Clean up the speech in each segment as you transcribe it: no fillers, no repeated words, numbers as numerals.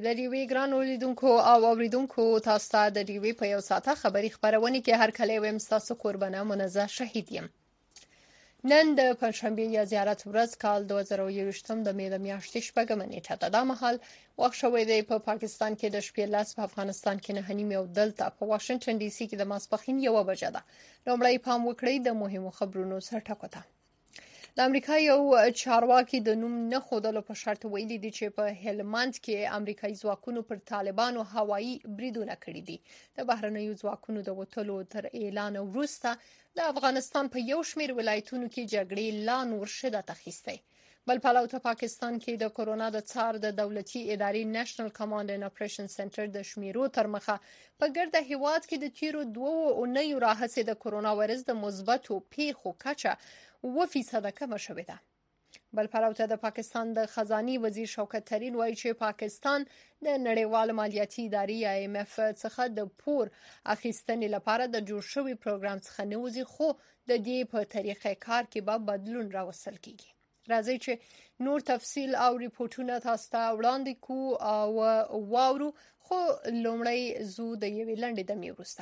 د ریوي ګرانو لیدونکو او اوریدونکو تاسو ته د ریوي په یو ساعته خبري خبرونه کې هر کله ویم تاسو قربانه منزه شهید یم. نن د پنځشنبه یا زیارت ورځ کال 2021 د مې د میاشتې شپږمه نیټه ده. دا مهال وخت شوی دی په پاکستان کې د شپې لاس، په افغانستان کې 9:30 او دلته په واشنگټن ډي سي کې د ماسپښین 1 بجه ده. لومړی پام وکړئ د مهمو خبرونو سرټکو ته. د امریکا یو چارواکي د نوم نه ښودلو په شرط ویلي دي چې په هلمند کې امریکایي ځواکونو پر طالبانو هوایي بریدونه کړي دي. د بهرنیو ځواکونو د وټلو تر اعلان وروسته د افغانستان په یو شمېر ولایتونو کې جګړې لا نور شدت اخیستی. بل پلو ته پاکستان کې د کورونا د څار د دولتي ادارې نېشنل کمانډ اند اپریشن سنټر د شمیرو تر مخه په ګرده هیواد کې د تیرو 2 اونیو راهیسې د کورونا وایرس د مثبتو پیښو کچه 2% کمه شوې ده. بل پلو ته د پاکستان د خزاني وزیر شوکت ترین وایي چې پاکستان د نړیوال مالیاتي ادارې IMF څخه د پور اخیستنې لپاره د جوړ شوی پروګرام څخه نه وځي، خو د دې په طریقې کار کې به بدلون راوستل کیږي. راځي چې نور تفصیل او ریپورتونه تاسو ته وړاندې کوو او واورو، خو لومړی زو د یوې لنډې دمې وروسته.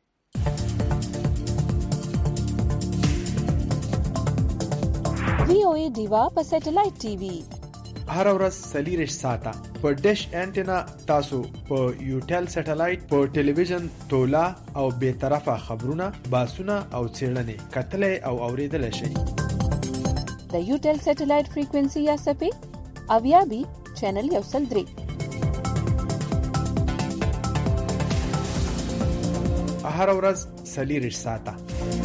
VOA دیوا په سټلایټ ټي وي هر ورځ 40 ساعته په ډیش انټینا تاسو په یوټل سټلایټ په ټلویزیون تولا او به طرفه خبرونه باسونه او څېړنې کتلې او اوریدل شي. د یوټل سټلایټ فریکوئنسي یا سپې اویابي چینل 103 هر ورځ 40 ساعته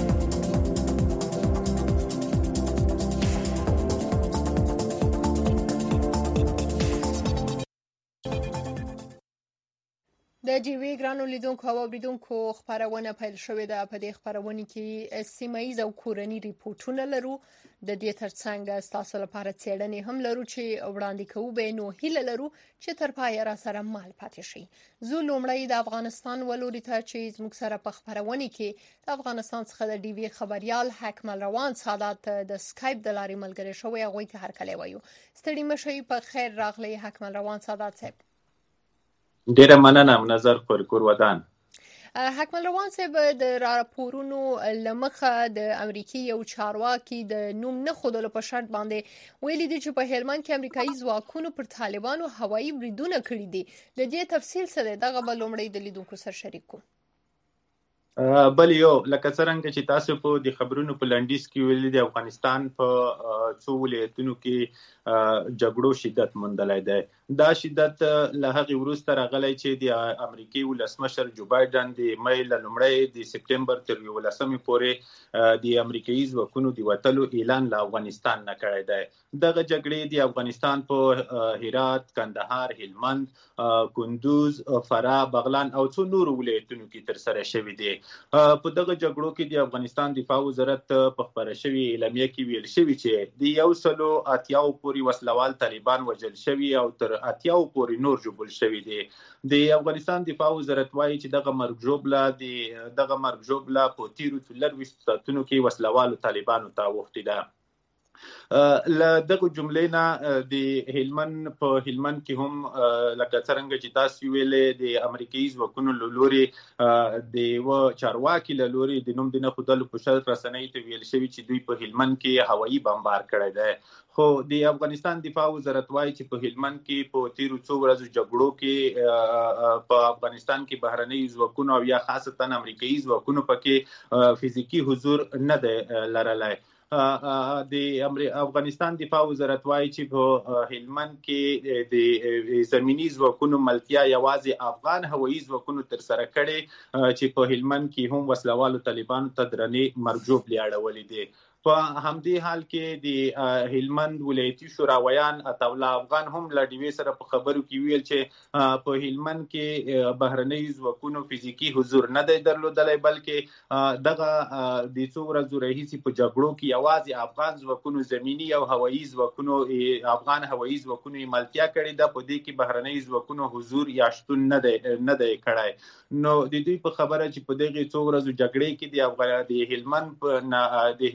د ډیوی ګرانو لیدونکو او اوریدونکو خبرونه پیل شوې ده. په دې خبرونه کې سیمایي او کورنی ریپورتونه لرو. د دې ترڅنګ تاسو لپاره څېړنې هم لرو چې وړاندې کوو، به نو هیله لرو چې تر پایه را سره مال پاتې شي. زو لومړی د افغانستان ولوري ته چې زموږ سره په خبرونه کې د افغانستان څخه د ډیوی خبريال حکمل روان سادات د سکایپ د لارې ملګری شوی، هغه ته هر کله وایو ستړي مشي په خیر راغلی حکمل روان سادات صاحب. ډیره مننه منظر کور ودان. حکمل روان صاحب، د راپورونو لمخه د امریکای یو چارواکي د نوم نه ښودلو په شرط باندې ویلي دي چې په هلمند کې امریکایي ځواکونو پر طالبانو هوایي بریدونه کړي دي. د دې تفصیل څه دی؟ دغه به لومړی د لیدونکو سره شریک کوم. بل یو لکه څنګه چې تاسو په د خبرونو په لنډیز کې ویلي د افغانستان په څو ولایتونو کې جګړو شدت موندلی دی. دا شدت له هغې وروسته راغلی چې د امریکای ولسمشر جو بایدن د مې له لومړۍ د سپټمبر تر 11 پورې د امریکایي ځواکونو د وتلو اعلان له افغانستان نه کړی دی. دغه جګړې د افغانستان په هرات، کندهار، هلمند، کندوز، فراه، بغلان او څو نورو ولایتونو کې ترسره شوې دي. په دغه جګړو کې د افغانستان دفاع وزارت په خبره شوی اعلامیه کې ویل شوی چې د 180 پورې وسلوال طالبان وژل شوي او تر 80 پورې نور جوړ شوي دي. د افغانستان دفاع وزارت وایي چې دغه مرګ جوړه په تیرو 24 ساعتونو کې وسلوالو طالبانو ته وختي ده. له دغه جملې نه د هلمند کې هم لکه څنګه چې تاسو ویلې د امریکایي ځواکونو له لوري د و چارواکي له لوري د نوم د نه ښودلو په شرط رسنۍ ته ویل شوي چې دوی په هلمند کې هوایي بمبار کړی دی. خو د افغانستان دفاع وزارت وایي چې په هلمند کې په تیرو څو ورځو جګړو کې په افغانستان کې بهرنۍ ځواکونو او یا خاصتا امریکایي ځواکونو پکې فزیکی حضور نه دی لرلی. د افغانستان دفاع وزارت وایي چې په هلمند کې د زمینی ځواکونو ملتیا یوازې افغان هوایي ځواکونو ترسره کړي چې په هلمند کې هم وسلوالو طالبانو ته درنې مرګ جوړې اړولې دي. په همدې حال کې د هلمند ولایتي شوراویان عطاالله افغان هم له ډیوې سره په خبرو کې ویل چې په هلمند کې بهرنۍ ځواکونو فزیکی حضور نه دی درلودلی، بلکې دغه د څو ورځو راهیسې په جګړو کې یوازې افغان ځواکونو زمینی او هوایي ځواکونو افغان هوایي ځواکونو ملتیا کړې ده. په دې کې بهرنۍ ځواکونو حضور یا شتون نه دی کړی. نو د دوی په خبره چې په دغه څو ورځو جګړې کې د هلمند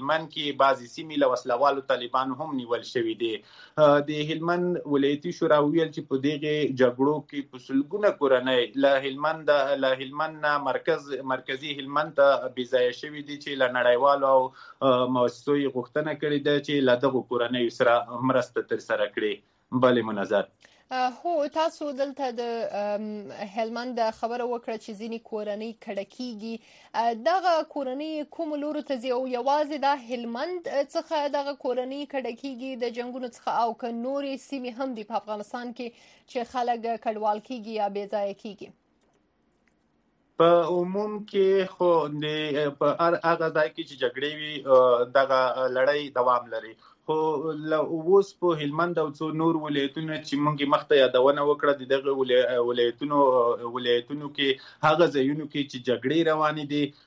هلمند کې بعضی سیمې له وسلوالو طالبانو هم نیول شوې دي. د هلمند ولایتي شورا ویل چې په دغه جګړو کې په سلګونه کورنۍ له هلمند نه مرکزی هلمند ته بيځای شوې دي چې له نړیوالو او مؤسسو غوښتنه کړې ده چې له دغه کورنۍ سره مرسته ترسره کړي. بلې منظر هو تاسو دلته د هلمند خبره وکړه چې ځینې کورنۍ کډه کیږي. دغه کورنۍ کوم لورو ته ځي او یوازې د هلمند څخه دغه کورنۍ کډه کیږي د جنگونو څخه او که نورې سیمې هم دي په افغانستان کې چې خلک کډوال کیږي یا بې ځایه کیږي؟ په عموم کې خو په هغه ځای کې چې جګړې وي دغه لړۍ دوام لري. خو اوس په هلمند او څو نور ولایتونو چې موږ مخته یادونه وکړه دغه ولایتونو کې هغه ځایونو کې چې جګړې روانې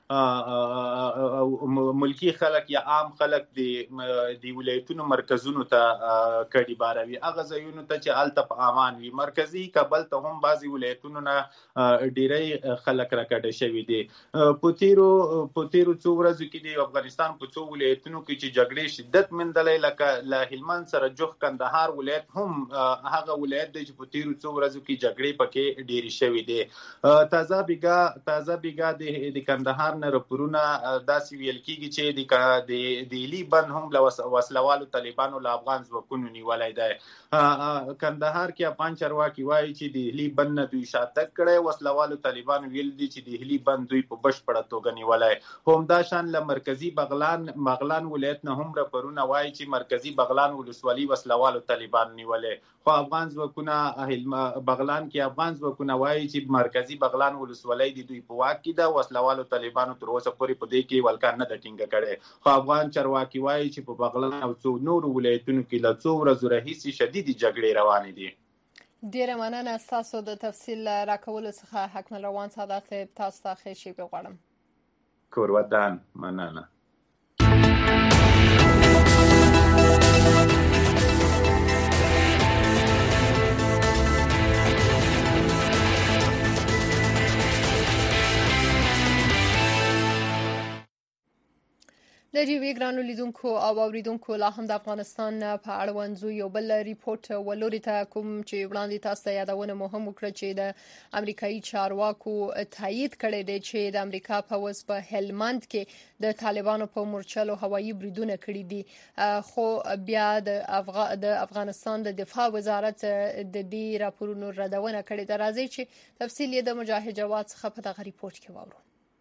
دي ملکی خلک یا عام خلک د ولایتونو مرکزونو ته کډي باروي. هغه ځایونو ته چې الته په امان وي. مرکزی کابل ته هم بعضی ولایتونو نه ډیری خلک راکډه شوي دي. په تیرو څو ورځو کې د افغانستان په څو ولایتونو کې چې جګړې شدت مندلې لکه له هلمند سره جوخ کندهار ولایت هم هغه ولایت دی چې په تیرو څو ورځو کې جګړې پکې ډېری شوې دي. تازه بیګا د کندهار نه راپورونه داسې ویل کېږي چې د هلي بند هم له وسلوالو طالبانو له افغان ځواکونو نیولی دی. کندهار کې افغان چارواکي وایي چې د هلي بند نه دوی شاتګ کړی. وسلوالو طالبانو ویل دي چې د هلي بند دوی په بشپړه توګه نیولی. همدا شان له مرکزی بغلان ولایت نه هم راپورونه وایي چې مرکزی بغلان ولسوالي وسلوالو طالبان نیولې. خو افغان ځواکونه بغلان کې افغان ځواکونه وایي چې مرکزی بغلان ولسوالي د دوی په واک کې ده. وسلوالو طالبانو تر اوسه پورې په دې کې ولکان نه ټینګه کړي. خو افغان چارواکي وایي چې په بغلان او څو نور ولایتونو کې له څو ورځو راهیسې شدید جګړې روانې دي. ډیره مننه تاسو د تفصیل راکولو څخه. حکمل روان سعادت تاسو ته ښه شي غواړم. کورودان مننه. د ریوی ګرانو لیدونکو او اوریدونکو لا هم د افغانستان په اړوند یو بل ریپورت ولوري ته کوم چې وړاندې تاسو ته یادونه مهم وکړه چې د امریکایي چارواکو تایید کړی دی چې د امریکا پوځ په هلمند کې د طالبانو په مورچلو هوایي بریدونه کړي دي. خو بیا د افغانستان د دفاع وزارت د دې راپورونو ردونه کړې ده. راځي چې تفصیل یې د مجاهد جواد څخه په دغه ریپورت کې واورو.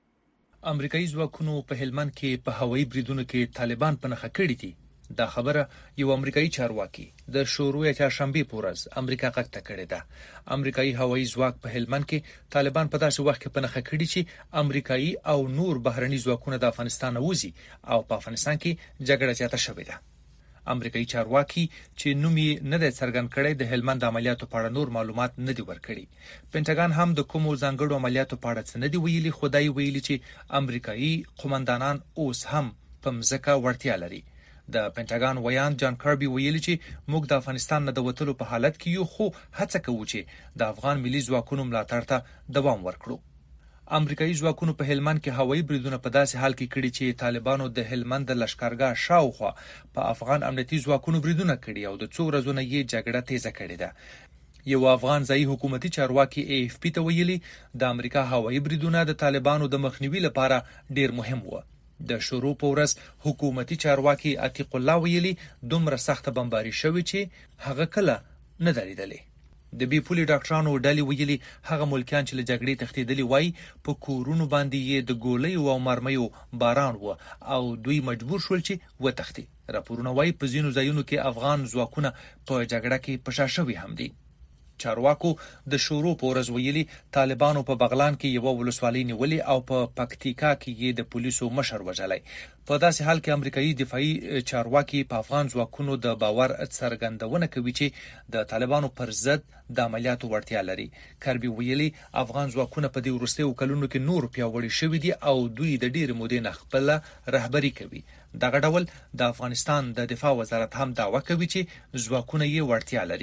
امریکایي ځواکونو په هلمند کې په هوایي بریدونو کې طالبان په نښه کړي دي. دا خبره یو امریکایي چارواکي د شروع چهارشنبه په ورځ امریکا غږ ته کړې ده. امریکایي هوایي ځواک په هلمند کې طالبان په داسې وخت کې په نښه کړي چې امریکایي او نور بهرني ځواکونه د افغانستان وځي او په افغانستان کې جګړه زیاته شوې ده. امریکایي چارواکي چې نوم یې نه دی څرګند کړی د هلمند عملیاتو په اړه نور معلومات نه دي ورکړي. پینټاګان هم د کومو ځانګړو عملیاتو په اړه څه نه دی ویلي. خدای ویلي چې امریکایي قومندانان اوس هم په مځکه وړتیا لري. د پینټاګان ویان جان کاربي ویلي چې موږ د افغانستان نه د وتلو په حالت کې یو، خو هڅه کوو چې د افغان ملي ځواکونو ملاتړ ته دوام ورکړو. امریکایي ځواکونو په هلمند کې هوایي بریدونه په داسې حال کې کړي چې طالبانو د هلمند د لشکرګاه شاوخوا په افغان امنیتي ځواکونو بریدونه کړي او د څو ورځې یې جګړه تیزه کړې ده. یو افغان ځایي حکومتي چارواکي AFP ته ویلي د امریکا هوایي بریدونه د طالبانو د مخنیوي لپاره ډیر مهم و. د شروع په ورځ حکومتي چارواکي عتیق الله ویلي دومره سخته بمباري شوې چې هغه کله نه دلیدلې. د بي پولي ډاکټرانو ډلې ویلي هغه ملکیان چې له جګړې تښتېدلي وای په کورونو باندې یې د ګولیو او مرمیو باران و او دوی مجبور شول چې وتښتي. راپورونه وای په ځینو ځایونو کې افغان ځواکونه په جګړه کې پشا شوي هم دي. چارواکو د شروع په ورځ ویلي طالبانو په بغلان کې یو ولسوالي نیولې او په پکتیکا کې یې د پولیسو مشر وژلی. په داسې حال کې امریکایي دفاعي چارواکي په افغان ځواکونو د باور څرګندونه کوي چې د طالبانو پر ضد د عملیاتو وړتیا لري. کاربي ویلي افغان ځواکونه په دې وروستیو کلونو کې نور پیاوړي شوي دي او دوی د ډېرې مودې نه خپله رهبري کوي. دغه ډول د افغانستان د دفاع وزارت هم دعوه کوي چې ځواکونه یې وړتیا لري.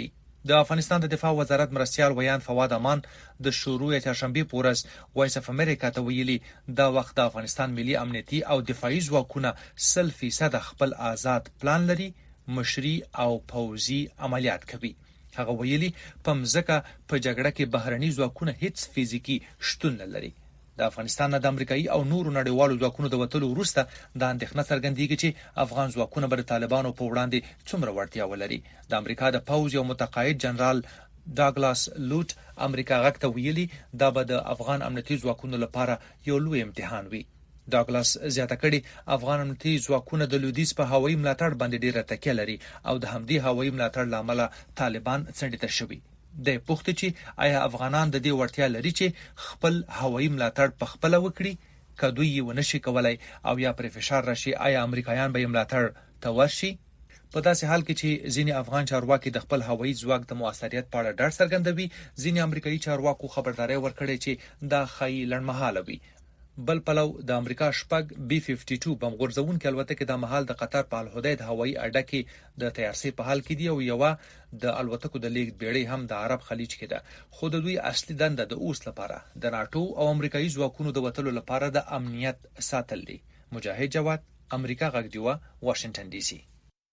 د افغانستان د دفاع وزارت مرستیال ویان فواد امان د شروع چهارشنبه په ورځ وایس اف امریکا ته ویلي دا وخت د افغانستان ملي امنیتي او دفاعي ځواکونه 100% خپل آزاد پلان لري، مشري او پوځي عملیات کوي. هغه ویلي په مځکه په جګړه کې بهرني ځواکونه هیڅ فزیکی شتون نه لري. د افغانستان د امریکایي او نورو نړیوالو ځواکونو د وټلو وروسته د اندېښنه څرګندېږي چې افغان ځواکونه به د طالبانو په وړاندې څومره وړتیا ولري. د امریکا د پوځ یو متقاعد جنرال ډاګلاس لوټ امریکا غږ ته ویلي دا به د افغان امنیتي ځواکونو لپاره یو لوی امتحان وي. ډاګلاس زیاته کړي افغان امنیتي ځواکونه د لویدیځ په هوایي ملاتړ باندې ډېره تکیه لري او د همدې هوایي ملاتړ لامل طالبان څنډې ته شوي. د پوښتنې چې آیا افغانان د دې وړتیا لري چې خپل هوایي ملاتړ په خپل وکړي کدوې یې ونشي کولای او یا پر فشار راشي آیا امریکایان به ملاتړ ته ورشي؟ په داسې حال کې چې ځینې افغان چارواکي د خپل هوایي ځواک د موثریت په اړه ډاډ څرګندوي، ځینې امریکایي چارواکو خبرداري ورکړې چې دا خی لړمحاله وي. بل پلو د امریکا شپږ B-52 بم غورځونکي الوتکې د مهال د قطر په الحدید هوایي اډه کې د تیارسي په حال کې دی او یو د الوتکو د لیږد بیړۍ هم د عرب خلیج کې ده. خو د دوی اصلي دنده د اوس لپاره د ناتو او امریکایي ځواکونو د وټلو لپاره د امنیت ساتل دي. مجاهد جواد، امریکا غږ دیوه، واشنگټن ډي سي.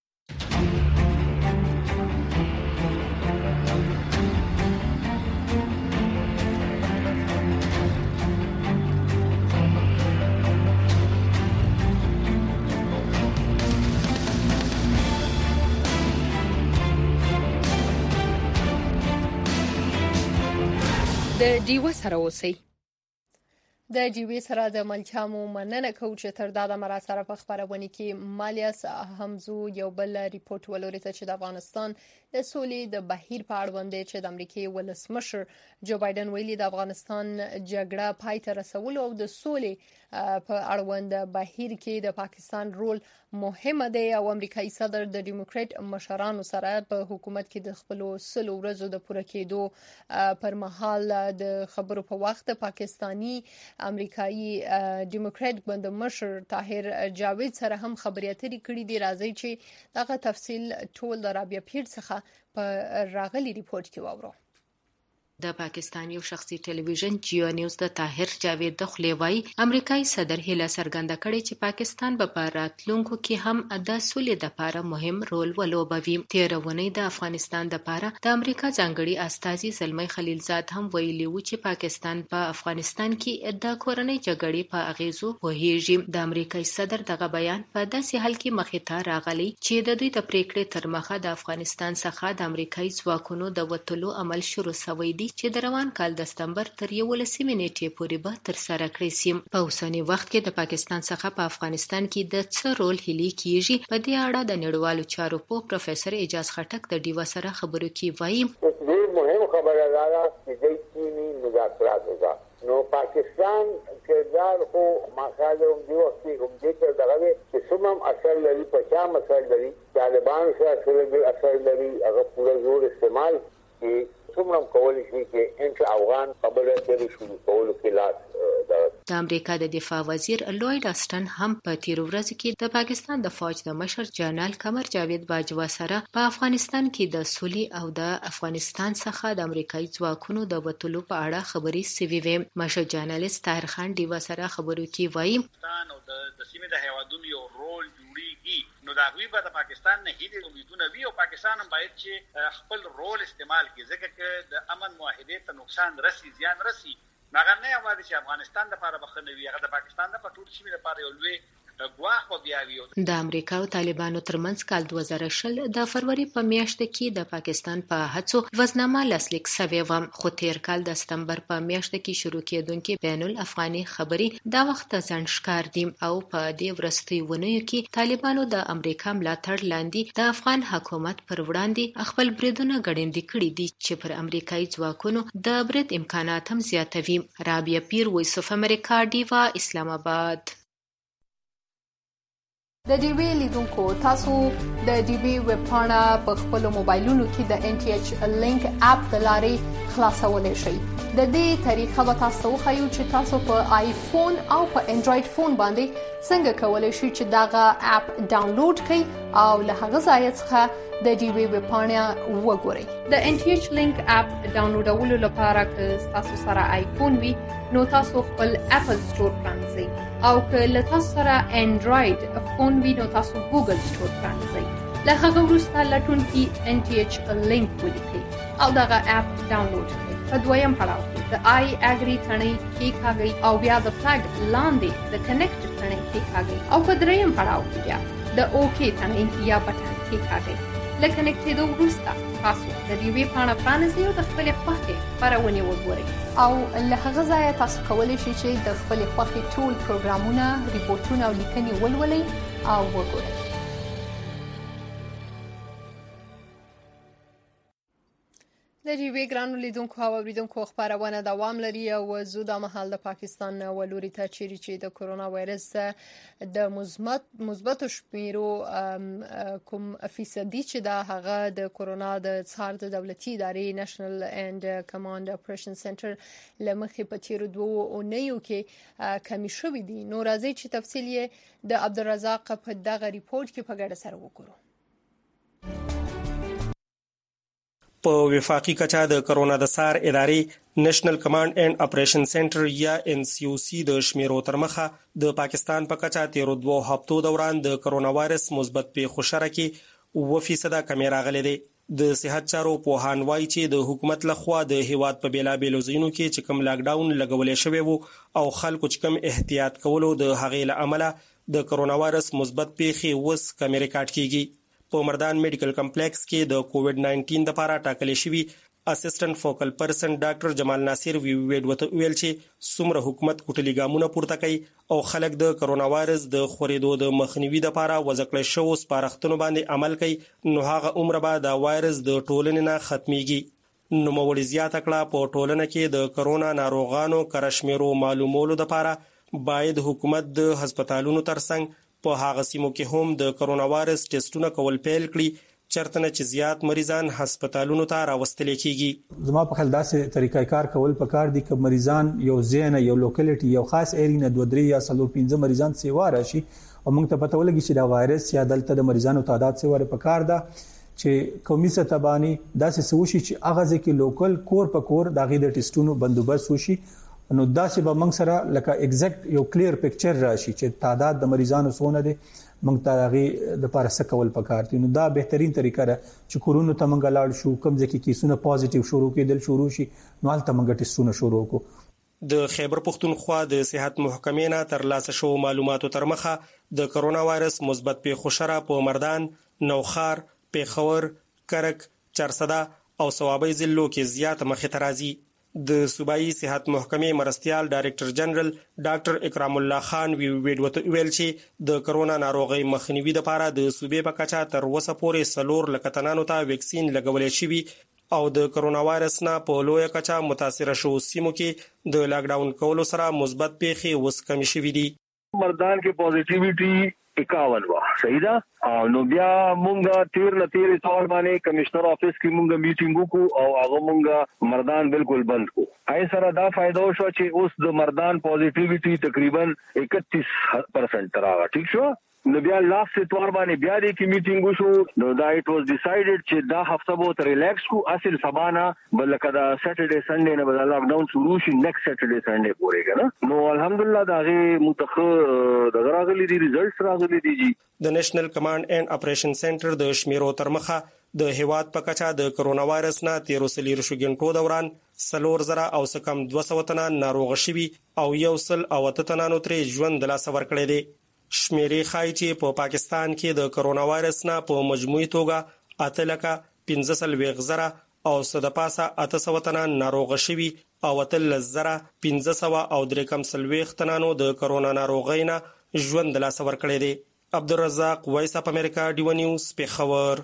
د ډیوه سره اوسئ. د ډیوې سره د ملچامو مننه کوو چې تر دا د مرا سره په خبرونه کې مالیاس همزو یو بل ریپورت ولوري ته چې د افغانستان د سولې د بهیر په اړه باندې چې د امریکای ولسمشر جو بایدن ویلي د افغانستان جګړه پای ته رسول او د سولې په اړوند بهیر کې د پاکستان رول مهمه دی او امریکایي صدر د ډیموکرات مشرانو سره په حکومت کې د خپل سلو ورځو د پوره کېدو پر مهال د خبرو په وخت پاکستانی امریکایي ډیموکرات ګوند مشر طاهر جاوید سره هم خبرې اترې کړې دي. راځي چې دغه تفصیل ټول د رابعه پیر څخه په راغلي ریپورت کې واورو. د پاکستان یو شخصي ټلویزیون جیو نیوز د طاهر جاوید د خلیوای امریکایي صدر هیله څرګنده کړې چې پاکستان به راتلونکو کې هم د سولې لپاره مهم رول ولوبوي. تیرونی د افغانستان لپاره د امریکا ځانګړي استازي زلمی خلیلزاد هم ویلي و چې پاکستان په افغانستان کې د کورنۍ جګړې په اغیزو پوهیږي. د امریکایي صدر دغه بیان په داسې حال کې مخې ته راغلی چې د دوی د پریکړې تر مخه د افغانستان څخه د امریکایي ځواکونو د وټلو عمل شروع شوی دی چې د روان کال د سپتمبر تر 11 نیټې پورې به تر سره کړی شي. په اوسنی وخت کې د پاکستان څخه په افغانستان کې د څه رول هلي کیږي په دې اړه د نړیوالو چارو په پروفیسور اعجاز خټک د ډیوا سره خبرو کې وایي. ډېر مهم خبره ده چې د چینی مذاکرات وکړه. نو پاکستان کردار خو مخالفم دی او چې دغه چې سمم اثر لري په چا اثر لري طالبان سره اثر لري هغه پوره زور استعمال کی څومره کولی شي چې انټ افغان خبره کوي شروع کول کې لاس. د امریکا د دفاع وزیر لوید اسټن هم په تیر ورځ کې د پاکستان د فوج د مشر جنرال قمر جاوید باجوا سره په افغانستان کې د سولې او د افغانستان څخه د امریکایي ځواکونو د وټلو په اړه خبرې سوي وي. مشر جرنالست طاهر خان ډیوا سره خبرو کې وایي د سیمې د هیوادونو یو رول جوړیږي نو دا غوي به د پاکستان نه هیڅ امیدونه وي او پاکستان هم باید چې خپل رول استعمال کړي ځکه چې د امن معاهدې ته نقصان رسي زیان رسي مګر نه یوازې چې افغانستان لپاره بخنوي هغه د پاکستان د ټول سیمې لپاره یو لوی د امریکا او طالبانو ترمنځ کال 2020 د فروری په میاشت کې د پاکستان په هڅو وزنامه لاسلیک شوې و، خو تیر کال د سپتمبر په میاشت کې شروع کېدونکې بین الافغاني خبرې دا وخت ځان ښکار دي او په دې وروستیو کې طالبانو د امریکا ملاتړ لاندې د افغان حکومت پر وړاندې خپل بریدونه ګړندي کړي دي چې پر امریکایي ځواکونو د برید امکانات هم زیاتوي. رابعه پیر، وایس اف امریکا، ډیوا، اسلام آباد. د ډیوی لیدونکو تاسو د ډیوی ویب پاڼه په خپل موبایلونو کې د NTH لینک اپ د لارې خلاصولای شئ. د دې طریقه به تاسو وښیو چې تاسو په آیفون او په انډراید فون باندې څنګه کولای شئ چې دغه اپ ډاونلوډ کړئ او له هغه ځای څخه د ډیوی ویبپاڼه وګورئ. د NTH لینک اپ ډاونلوډولو لپاره که تاسو سره آیفون وي نو تاسو خپل اپل سٹور پرانځئ او که له تاسو سره انډراید فون وي نو تاسو ګوګل سٹور پرانځئ. له هغه وروسته لټونکي NTH لینک ولیکئ او دغه اپ ډاونلوډ کړئ. په دویم پړاو کې د آی اګری تڼۍ کېکاږئ او بیا د فلګ لاندې د کنیکټ تڼۍ کېکاږئ او په دریم پړاو کې بیا د اوکې تڼۍ یا بټن کېکاږئ. له کنیکټېدو وروسته تاسو د ډیوی پاڼه پرانیزئ او د خپلې خوښې خپرونې وګورئ او له هغه ځایه تاسو کولی شئ چې د خپلې خوښې ټول پروګرامونه، ریپورټونه او لیکنې ولولئ او وګورئ. د ډیوی ګرانو لیدونکو او اوریدونکو خبرونه دوام لري او زه د مهال د پاکستان ولوري ته چې د کرونا وایرس د مثبت شمیرو کوم فیصدي چې د هغه د کرونا د څار د دولتي ادارې نېشنل اند کمانډ اپریشن سنټر لمخې په تیر 2 اونیو کې کمی شوې دي. نو راځي چې تفصیل یې د عبدالرزاق په دغه ریپورت کې په ګډه سره وګورو. په وفاقي کچا د کرونا د څار ادارې نېشنل کمانډ اینڈ اپریشن سنټر یا NCOC د شمیرو تر مخه د پاکستان په کچا تیر 2 هفتو دوران د کرونا وایرس مثبت پیښو شره کې 9% کمی راغلي دي. د صحت چارو پوهان وایي چې د حکومت لخوا د هیواد په بیلابېلو ځایونو کې چې کوم لاک ډاون لګولې شوی وو او خلکو چې کوم احتیاط کولو د هغې له امله د کرونا وایرس مثبت پیښې وس کمی ریکارډ کیږي. په مردان میډیکل کمپلیکس کې د کووډ 19 لپاره ټاکل شوی اسسټنټ فوکل پرسن ډاکټر جمال ناصر ویډ وته ویل چې څومره حکومت کوټلي ګامونه پورته کوي او خلک د کرونا وایرس د خورېدو د مخنیوي لپاره وځکړې شو سپارښتنو باندې عمل کوي نو هغه عمر به د وایرس د ټولنې نه ختميږي. نو موري زیاته کړه په ټولنه کې د کرونا ناروغانو کرشمیرو معلومولو لپاره باید حکومت د هسپتالونو ترڅنګ په هغه سیمو کې هم د کرونا وایرس ټیسټونه کول پیل کړي چرته نه چې زیات مریضان هسپتالونو ته راوستل کیږي. زما په خیال داسې طریقې کار کول پکار دي چې مریضان یو ځای یو لوکیلیټي یو خاص ایریا 2-3 یا 4-5 مریضان سیوا راشي او موږ ته پته ولګي چې دا وایرس یا دلته د مریضانو تعداد سیوا پکار ده چې قومي سطح باندې داسې سوشي چې هغه ځکه لوکل کور په کور دغه د ټیسټونو بندوبست وشي نو داسې به موږ سره لکه ایگزیکټ یو کلیر پکچر راشي چې تعداد د مریضانو څونه دي موږ ته هغه د پاره سکول پکار دي. نو دا بهترین طریقه ده چې کورونو ته موږ لاړ شو کوم ځکه کیسونه پوزټیو شروع کېدل شروع شي نو حالت موږ ټیسټونه شروع کو. د خیبر پختونخوا د صحت محکمې نه تر لاسه شو معلوماتو تر مخه د کرونا وایرس مثبت پیښو شره په مردان، نوخار، پیښور، کرک، چارسده او صوابۍ ضلعو کې زیات مخې ته راځي. د صوبایي صحت محکمې مرستيال ډایریکټر جنرال ډاکټر اکرام الله خان ویډ وته ویل چې د کرونا ناروغي مخنیوي لپاره د صوبې په کچا تر وسه پورې 4 لک تنانو ته ویکسین لګولې شوی او د کرونا وایرس نه په لوی کچا متاثر شو سیمو کې د لاک ډاون کولو سره مثبت پیښې وس کم شوې دي. مردان کې پوزټیویټي 51 وا صحیح ده نو بیا مونږه تیر څوال باندې کمشنر افیس کې مونږه میټینګ وکړو او هغه مونږه مردان بالکل بند کو. آی سره دا فائدہ شو چې اوس د مردان پوزټیویټي تقریبا 31% راغله. ٹھیک شو نو بیا لاست اتوار باندې بیا د کی میټینګ وشو نو دا اټ واز ډیسایډډ چې دا هفته به تر ریلیکس کو اصل سبانا بلکې دا ساترډي سنډي نه بدل لاک ډاون شروع شي نیکسټ ساترډي سنډي پورې کنه نو الحمدلله دا غي متخ د غراغلي دي ریزلټس راغلي دي. د نېشنل کمانډ اینڈ اپریشن سنټر د شمیرو تر مخه د هیواد په کچا د کرونا وایرس نه 13 شګنټو دوران 4000 او سکم 200 تنان ناروغ شوي او 108 تنانو ترې ژوند د لاس ور کړی دی. شمیرې ښایي چې په پاکستان کې د کرونا وایرس نه په مجموعي توګه 8,15,000 او صدپاسه 800 تنان ناروغ شوي او 3,500 او 3,000 تنانو د کرونا ناروغۍ نه ژوند د لاس ور کړی دی. عبدالرزاق وایس اپ امریکا ډیو نیوز پیښور.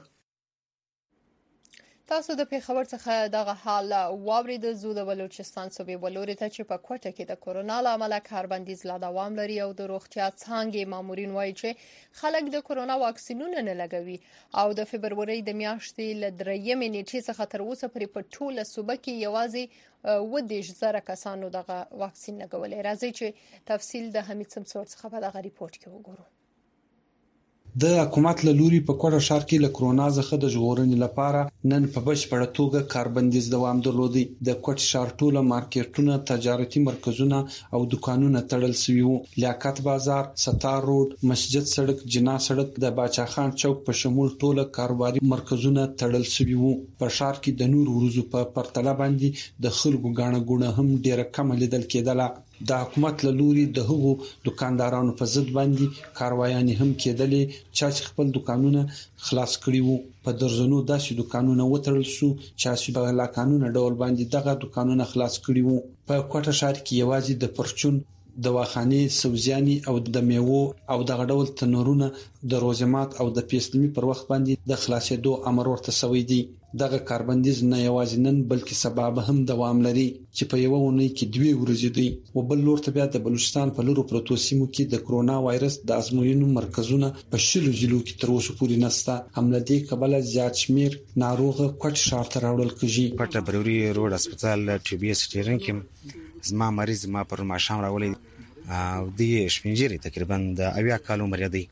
تاسو د پیښور څخه دغه حال واورید زو د بلوچستان صوبې ولوري ته چې په کوټه کې د کرونا لامل کاربندیز لا دوام لري او د روغتیا څانګې مامورین وایي چې خلک د کرونا واکسینونه نه لګوي او د فبرورۍ د میاشتې ل 3 نیټې څخه تر اوسه پرې په ټوله صوبه کې یوازې 10,000 کسانو دغه واکسین لګولې. راځي چې تفصیل د حمید سمسور څخه په دغه ریپورت کې وګورو. د حکومت له لوري په کوټه ښار کې له کرونا څخه د ژغورنې لپاره نن په بشپړه توګه کاربندیز دوام درلودي. د کوټه ښار ټوله مارکیټونه، تجارتي مرکزونه او دکانونه تړل شوي وو. لیاقت بازار، ستار روډ، مسجد سړک، جنا سړک، د باچا خان چوک په شمول ټوله کاروباري مرکزونه تړل شوي وو. په ښار کې د نور ورځو په پرتله باندې د خلکو ګڼه ګوڼه هم ډیره کم لیدل کېدله. د حکومت له لوري د هغو دکاندارانو په ضد باندې کاروایانې هم کېدلې چې خپل دکانونه خلاص کړي وو. په درزنو داسې دکانونه وتړل شو چې په لاقانونه ډول باندې دغه دکانونه خلاص کړي وو. په کوټه ښار کې یوازې د پرچون، دواخانې، سبزیاني او د میوو او دغه ډول تنورونه د روزمات او د پیسلمي پر وخت باندې د خلاصېدو امر ورته شوی دی. دغه کاربندیز نه یوازې نن بلکې سبا به هم دوام لري چې په یوه اونۍ کې 2 ورځې دی. او بل لور ته بیا د بلوچستان په لورو پروتو سیمو کې د کرونا وایرس د ازموینو مرکزونه په 20 ضلعو کې تر اوسه پورې نشته. هم له دې کبله زیات شمیر ناروغ کوټ ښار ته راوړل کېږي. کوټه بروری روډ هسپتال ټي بي اس ټیرن کې زما مریض ما پر ماښام راولې او د شپنجيري تقریبا د 80 کالو عمر دی.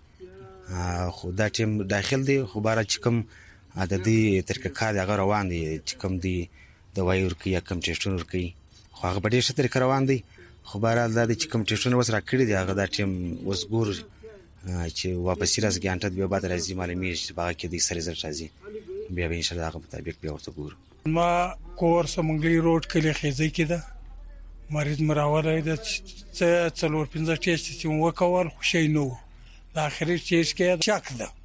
خو دا ټیم داخل دی، خو بار چې کوم د دې ترکه هغه روان دي چې کوم دی د وایور کې یا کوم ټیسټونه ورکي، خو هغه په ډېر ښه طریقه روان دي. خو بهرحال دا چې کوم ټیسټونه وسره کړی دی هغه دا ټیم اوس ګور چې واپس راځي ګانټه بیا بعد راځي معلومي چې باغ کې د سر ريزلټ راځي، بیا به ان شاء الله هغه مطابق بیا ورته ګور. ما کور سمنګلی روډ کې خېځي کې ده مریض مراوله ده چې 4-5 ټیسټ چې وکول خو شي نو د اخري ټیسټ کې شک ده،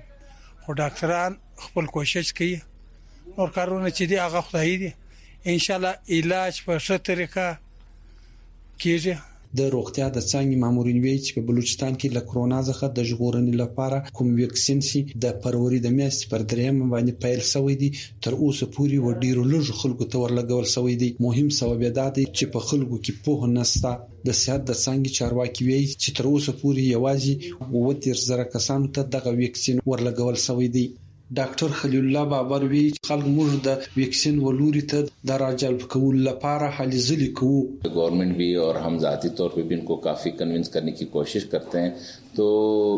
خو ډاکټران خپل کوشش کوي. نور کارونه چې دی هغه خدای دی، ان شاء الله علاج په ښه طریقه کیږي. د روغتیا د څنګه مامورین وی چې په بلوچستان کې له کرونا څخه د ژغورنې لپاره کوم ویکسین سي د فروری د میاشتې پر 3 باندې پیل شوی دی، تر اوسه پورې و ډیرو لږ خلکو ته ورلګول شوی دی. مهم سبب دا دی چې په خلکو کې پوهه نشته. د صحت د څنګه چارواکي وی چې تر اوسه پورې یوازې 30,000 کسانو ته دغه ویکسین ورلګول شوی دی. ډاکټر خلیل الله بابر وی خلک موږ د ویکسین ولوري ته د راجلب کول لپاره هلې ځلې کوو. Government भी और हम ذاتی طور पे भी इनको काफी कन्विंस करने की कोशिश करते हैं, तो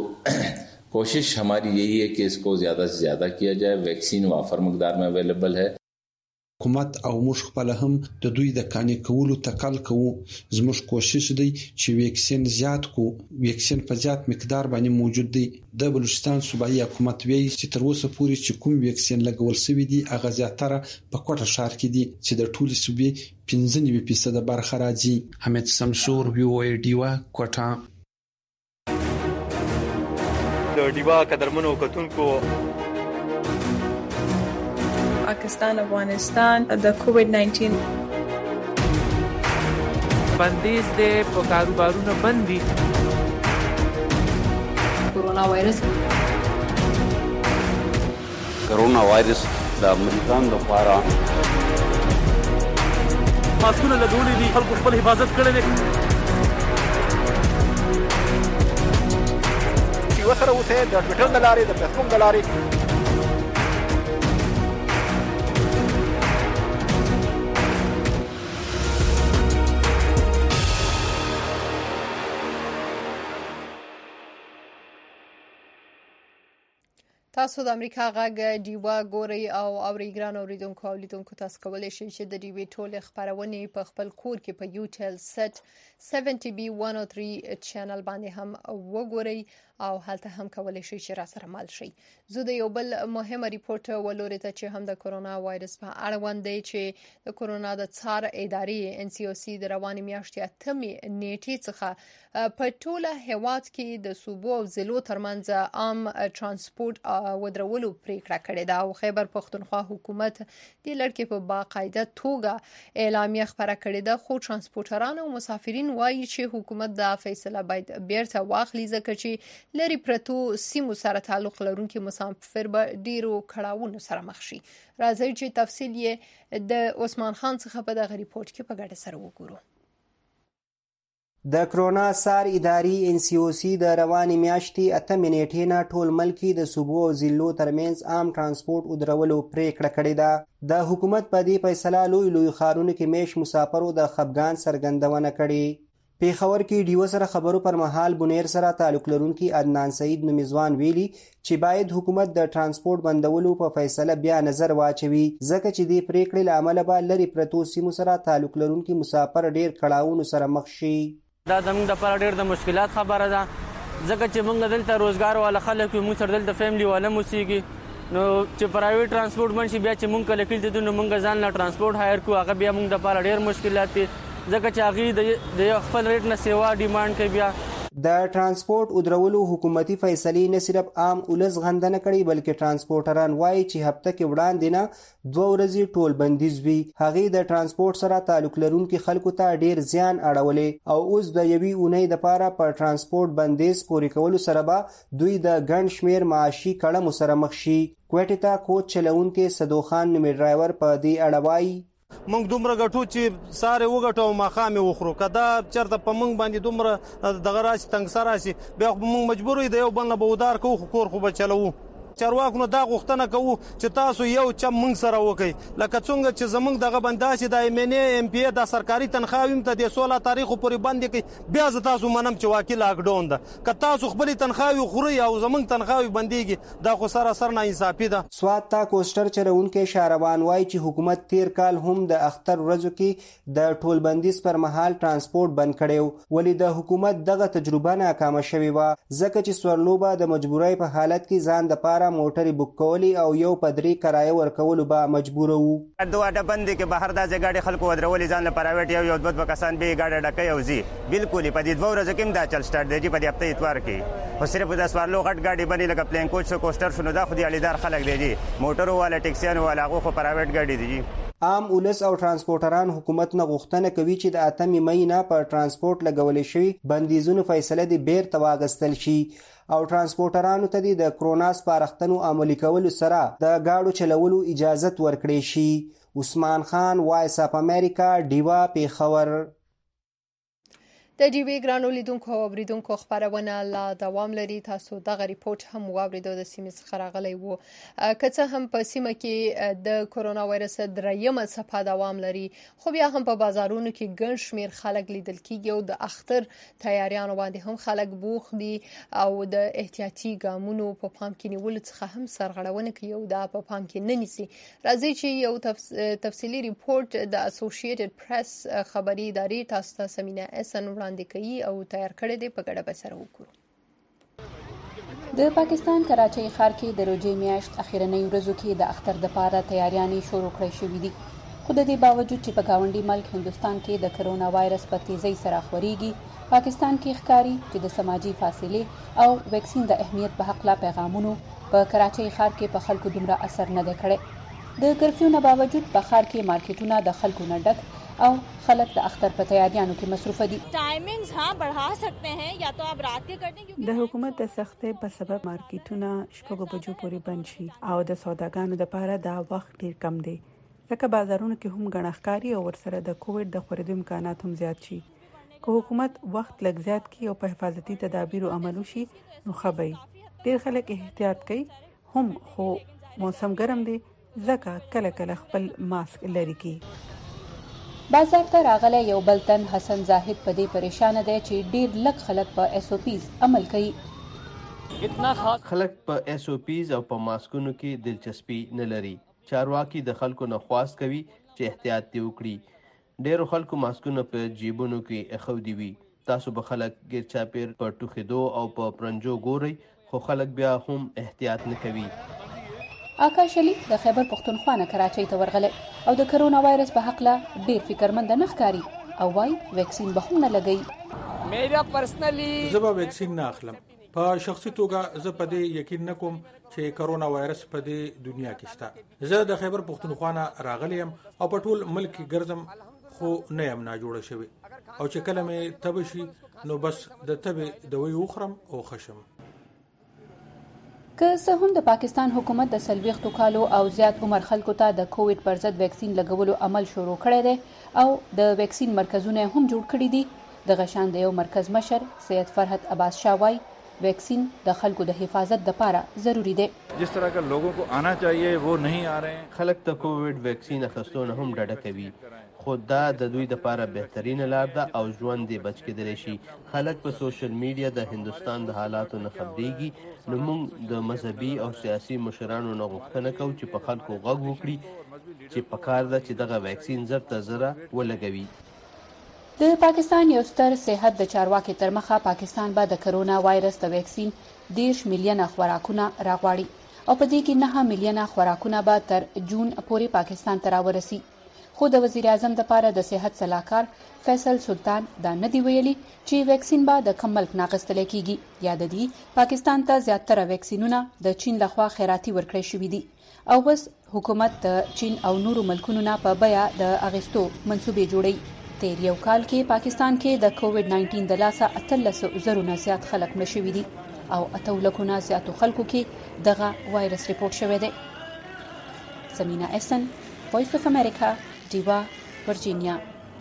कोशिश हमारी यही है कि इसको ज्यादा से ज्यादा किया जाए. वैक्सीन वाफर मकदार में अवेलेबल है. حکومت او موږ خپل هم د دوی د کانې کولو تکل کوو. زموږ کوشش دی چې ویکسین زیات کو. ویکسین په زیات مقدار باندې موجود دی. د بلوچستان صوبایي حکومت وی چې تر اوسه پورې چې کوم ویکسین لګول شوی دی هغه زیاتره په کوټه ښار کې دی چې د ټولي صوبې 95% برخه راځي. حمید سمسور وی او ډیوا کوټه. د ډیوا قدرمنو کتونکو پاکستان افغانستان د کووډ-19 بندیز د په کاروبارونو بندي کورونا وایرس د امریکان لپاره ماسکونه لګولې دي، خلکو خپل حفاظت کړی دی. چې وسره اوسه د ټویټر د لارې د فیسبوک د لارې تاسو د امریکا غږ ډیوا ګوري او اوري ګران اوریدونکو او لیدونکو تاسو کولی شئ چې د ډیوی ټول خبرونه په خپل کور کې په یوټل سټ 70B103 چینل باندې هم وګورئ او هلته هم کولی شئ چې را سره مل شئ. زه د یو بل مهمه ریپورت ولوري ته چې هم د کرونا وایرس په اړه وندي چې د کرونا د څار ادارې NCOC د رواني میاشتې 8 نیټې څخه په ټوله هیواد کې د صوبو او ضلعو ترمنځ عام ترانسپورت ودرولو پریکړه کړې ده او خیبر پختونخوا حکومت د لړکې په باقاعده توګه اعلامیه خبره کړې ده. خو ترانسپورټران او مسافرین وایي چې حکومت دا فیصله باید بیرته واخلي ځکه چې لري پرتو سیمو سره تعلق لرونکي مسافر به ډیرو کړهونو سره مخ شي. راځي چې تفصیل یې د عثمان خان څخه په دغه ریپورت کې په ګډه سره وګورو. د کرونا سار اداري NCOC د رواني میاشتې 8 نیټې نه ټول ملک د صوبو او ضلعو ترمنځ عام ترانسپورت ودرولو پریکړه کړې ده. د حکومت په دې فیصله لوی ښارونو کې میش مسافرو د خپګان څرګندونه کړې. پیښور کې ډیو سره خبرو پر مهال بنیر سره تعلق لرونکي عدنان سعید نومیزوان ویلي چې باید حکومت د ترانسپورت بندولو په فیصله بیا نظر واچوي ځکه چې د پریکړې له امله به لرې پرتو سیمو سره تعلق لرونکي مسافر ډیر کړاوونو سره مخ شي. دا زموږ دپاره ډیر د مشکلات خبره ده ځکه چې موږ دلته روزګار والا خلک یو، موږ سره دلته فیملی والا اوسېږي، نو چې پرایویټ ترانسپورت بند شي بیا چې موږ کله کله ځو نو موږ ځان له ترانسپورت هایر کړو، هغه بیا موږ دپاره ډیر مشکلات دي ځکه چې هغې د خپل ریټ نه سیوا ډیمانډ کوي. بیا د ترانسپورت ودرولو حکومتي فیصلې نه صرف عام ولس غندنه کړي بلکې ترانسپورټران وایي چې هفته کې وړاندې نه 2 ورځې ټول بندیز وي. هغې د ترانسپورت سره تعلق لرونکي خلکو ته ډیر زیان اړولی او اوس د یوې اونۍ دپاره په ترانسپورت بندیز پورې کولو سره به دوی د ګڼ شمېر معاشي کړمو سره مخ شي. کوټې ته کوچ چلوونکی صدو خان نومي ډرایور په دې اړه وایي موږ دومره ګټو چې سارې وګټو او ماښام یې وخورو، که دا چېرته په موږ باندې دومره دغه راشي تنګسه راشي بیا خو موږ مجبور یو د یو بل نه به ودار کوو، خو کور خو به چلوو. چارواکو نه دا غوښتنه کوو چې تاسو یو چم موږ سره وکئ، لکه څنګه چې زموږ دغه بند داسې د MNA MPA دا سرکاري تنخواوې هم ته د 16 تاریخو پورې بندې کړي، بیا زه تاسو منم چې واقعي لاکډاون ده. که تاسو خپلې تنخواوې خورئ او زموږ تنخواوې بندېږي دا خو سراسر ناانصافي ده. سوات ته کوسټر چلوونکی شهروان وایي چې حکومت تیر کال هم د اختر ورځو کې د ټول بندیز پر مهال ترانسپورت بند کړی، ولې د حکومت دغه تجربه ناکامه شوې وه ځکه چې سورلوبه د مجبورۍ په حالت کې ځان دپاره موټرې بک او یو پدری کرایه ورکولو به مجبور وو. دوه ډبندې کې بهر داسې ګاډي خلکو ودرولې ځان له پرایویټ یو دوه کسان به ګاډي ډکې او زی بالکل په دې 2 ورځو کې دا چل سٹارټ دی په دې هفته اتوار کې، خو صرف د سوارلو غټ ګاډي باندې لکه پلین کوچ او کوسټر شنو دا خو دې اړیدار خلک دی موټرو والا ټیکسیانو والا هغه خو پرایویټ ګاډي دي. عام ولس او ترانسپورټران حکومت نه غوښتنه کوي چې د 8 مې نه پر ترانسپورت لګولې شوی بندیزونو فیصله دې بیرته واغستل شي او ترانسپورټرانو ته د کرونا سپارښتنو عملي کولو سره د گاډو چلولو اجازه ورکړي شي. عثمان خان، وایس اپ امریکا، ډیوا، پیښور. د ډیوی ګرانو لیدونکو او اوریدونکو خبرونه لا دوام لري. تاسو دغه ریپورت هم واوریدو د سیمې څخه راغلی وو. که څه هم په سیمه کې د کرونا وایرس دریمه څپه دوام لري، خو بیا هم په بازارونو کې ګڼ شمېر خلک لیدل کېږي او د اختر تیاریانو باندې هم خلک بوخ دي او د احتیاطي ګامونو په پام کې نیولو څخه هم سرغړونه کوي او دا په پام کې نه نیسي. راځي چې یو تفصیلي ریپورت د اسوسییټډ پریس خبري ادارې تاسو ته سمینه اسن وړاندې کوي او تیار کړی دی، په ګډه به سره وکړو. د پاکستان کراچۍ ښار کې د روژې میاشت اخیرنۍ ورځو کې د اختر دپاره تیاریانې شروع کړی شوې دي، خو د دې باوجود چې په ګاونډي ملک هندوستان کې د کرونا وایرس په تیزۍ سره خورېږي، پاکستان کې ښکاري چې د سماجي فاصلې او ویکسین د اهمیت په هکله پیغامونو په کراچۍ ښار کې په خلکو دومره اثر نه دی کړی. د کرفیو نه باوجود په ښار کې مارکیټونه د خلکو نه ډک او خلک د اختر په تیاریانو کې مصروف دي. ټایمینګز ها بڑھا سکتے ہیں یا تو آپ رات کے کر دیں. د حکومت د سختۍ په سبب مارکیټونه 6 بجو پورې بند شي او د سوداګانو لپاره دا وخت ډیر کم دی ځکه بازارونو کې هم ګڼه ښکاري او ورسره د کووډ د خورېدو امکانات هم زیات شي. که حکومت وخت لږ زیات کړي او په حفاظتي تدابیرو عمل وشي نو ښه به وي. ډیر خلک احتیاط کوي هم، خو موسم ګرم دی ځکه کله کله خپل ماسک لري کی. بازار ته راغلی یو بل تن حسن زاهد په دې پریشان دی چې ډیر لږ خلک په SOPs عمل کوي. خلک په SOPs او په ماسکونو کې دلچسپي نه لري. چارواکي د خلکو نه خواست کوي چې احتیاط دې وکړي. ډیرو خلکو ماسکونه په جیبونو کې اخودي وي. تاسو به خلک غیر چاپیر په ټوخېدو او په پرنجو ګورئ، خو خلک بیا هم احتیاط نه کوي. آکاش علي د خیبر پښتونخوا نه کراچۍ ته ورغلی او د کرونا وایرس په هکله ډیر فکرمند نه ښکاري او وایي ویکسین به هم نه لګوي. زه به ویکسین نه اخلم. په شخصي توګه زه په دې یقین نه کوم چې کرونا وایرس په دې دنیا کې شته. زه د خیبر پښتونخوا نه راغلی یم او په ټول ملک کې ګرځم، خو نه یم ناجوړه شوی او چې کله مې تبه شي نو بس د تبې دوی وخورم او خشم. که څه هم د پاکستان حکومت د 40 کالو او زیات عمر خلکو ته د کووډ پر ضد ویکسین لګولو عمل شروع کړی دی او د ویکسین مرکزونه هم جوړ کړي دي. د غشان د یو مرکز مشر سید فرحت عباس شاه وایي ویکسین د خلکو د حفاظت لپاره ضروری دی. جس طرح کا لوگوں کو آنا چاہیے وہ نہیں آ رہے ہیں. خلک ته کووډ ویکسین اخیستو نه هم ډډه کوي، خو خو دا د دوی لپاره بهترینه لار ده او ژوند یې بچ کېدلی شي. خلک په سوشل میډیا د هندوستان د حالاتو نه خبرېږي، نو موږ د مذهبي او سیاسي مشرانو نه غوښتنه کوو چې په خلکو غږ وکړي چې پکار ده چې دغه ویکسین زر تر زره ولګوي. د پاکستان یو ستر صحت د چارواکي تر مخه پاکستان به د کرونا وایرس د ویکسین 10 میلیونه خوراکونه راغواړي او په دې کې 9 میلیونه خوراکونه به تر جون پورې پاکستان ته راورسي. خو د وزیر اعظم لپاره د صحت صلاحکار فیصل سلطان دا نه دی ویلي چې ویکسین به د کوم ملک ناغستل کیږي. یا د دې پاکستان ته زیاتره ویکسینونه د چین لخوا خیراتي ورکړی شوي دي او بس حکومت د چین او نورو ملکونو نه په بیا د اغستو منسوبې جوړي. تیر یو کال کې پاکستان کې د کووډ 19 د لاسه 13 زرو نه زیات خلک مړه شوي دي او 8 لکونه زیاتو خلکو کې دغه وایرس ریپورت شوی دی. سمینا احسن، وایس اف امریکا، ډیوا، ورجینیا.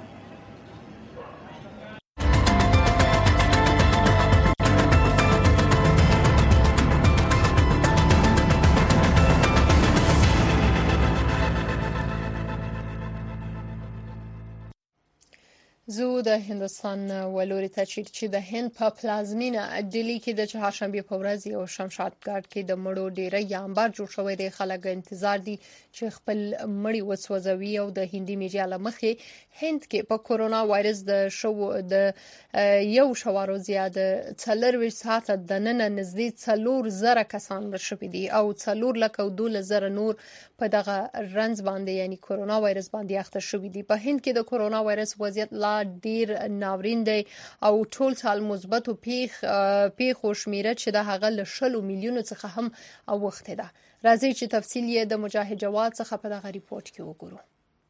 زه د هندستان ولوري ته چې د هند په پلازمینه ډیلی کې د چهارشنبه په ورځ یو شمشاد ګارد کې د مړو ډیره یامبار جوړ شوی دی. خلک انتظار دي چې خپل مړی وسوځوي او د هندي میډیا لمخې هند کې په کورونا وایرس د یو شوارو زیاده 4 ساعت د نن نزدې 4000 کسان مړ شوي دي او 4,12,000 نور په دغه رنځ باندې یعنی کورونا وایرس باندې اخته شوي دي. په هند کې د کورونا وایرس وضعیت لا ډیر ناورین دی او ټول سال مثبت پیښو شمیره چې د هغه له 10 میلیونو څخه هم اوخته ده. راځي چې تفصیل یې د مجاهد جواد څخه په دغه ریپورت کې وګورو.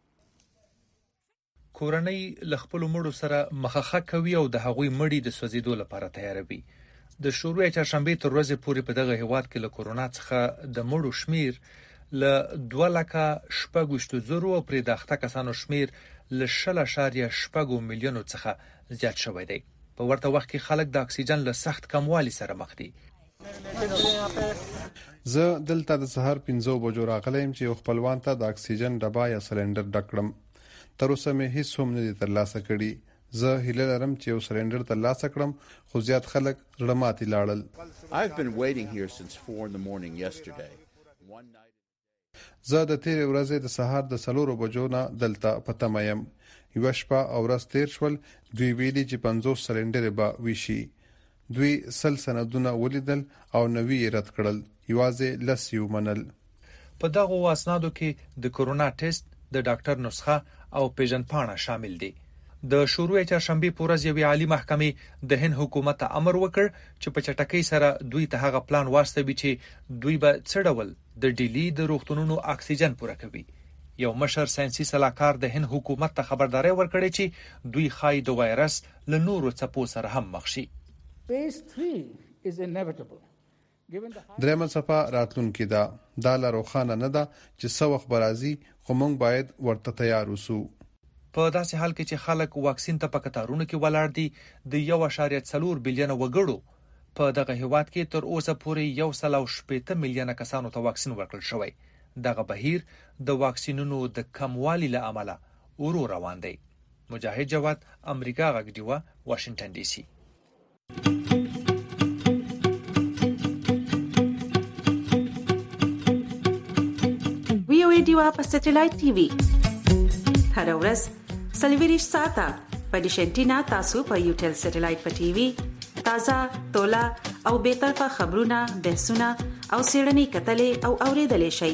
کورنۍ له خپل مړو سره مخه کوي او د هغوی مړي د سوځیدو لپاره تیاروي. د شروع چهارشنبه تر ورځې پورې په دغه هیواد کې له کورونا څخه د مړو شمیر له 2,60,000 او پرې د اخته کسانو شمیر له 0.6 میلیونو څخه زیات شوی دی. په ورته وخت کې خلک د اکسیجن له سخت کموالي سره مخ دي. زه دلته د سهار 5 بجو راغلم چې خپلوان ته د اکسیجن ډبا یا سلندر ډکړم. تر اوسه مې هیڅ هم نه ترلاسه کړي. زه هیله لرم چې یو سلندر ترلاسه کړم خو زیات خلک رماتي لاړل. زه د تیر ورځې د سهار د 4 بجو نه دلته پته مې یو شپه او ورځ تیر شول. دوی ویلي چې 50 سلندر به وشي. دوی سندونه ولیدل او نوی رد کړل. یوازې لسیو منل. په دغه واسنادو کې د کورونا ټیسټ، د ډاکټر نسخه او پیژنپاڼه شامل دي. د شروع چهارشنبه په ورځ یو عالی محکمې د هند حکومت ته امر وکړ چې په چټکۍ سره دوی ته هغه پلان واستوي چې دوی به څه ډول د ډیلی د روغتونونو اکسیجن پوره کوي. یو مشر ساينسي صلاحکار د هند حکومت ته خبرداري ورکړي چې دوی خای د وایرس له نورو څپو سره هم مخ شي. درېمه صفه راتلونکي ده. دا لروخانه نه ده چې څو وخت برازي خو موږ باید ورته تیار اوسو. په داسې حال کې چې خلک واکسین ته په کتارونو کې ولاړ دي، د 1.4 بلین وګړو په دغه هیواد کې تر اوسه پورې 1.8 میلیونه کسانو ته واکسین ورکړل شوی. دغه بهیر د واکسینونو د کموالي له امله ورو روان دی. مجاهد جواد، امریکا غږ ډیوا، واشنگټن ډي سي. وی ډیوا په سټلایټ ټي وي هر ورځ 24 ساعته په ډیشنټینا تاسو په یوټل سټلایټ په ټي وي تازه، تولا او به طرفه خبرونه، بحثونه او سیړنی کتلې او اوریدلې شي.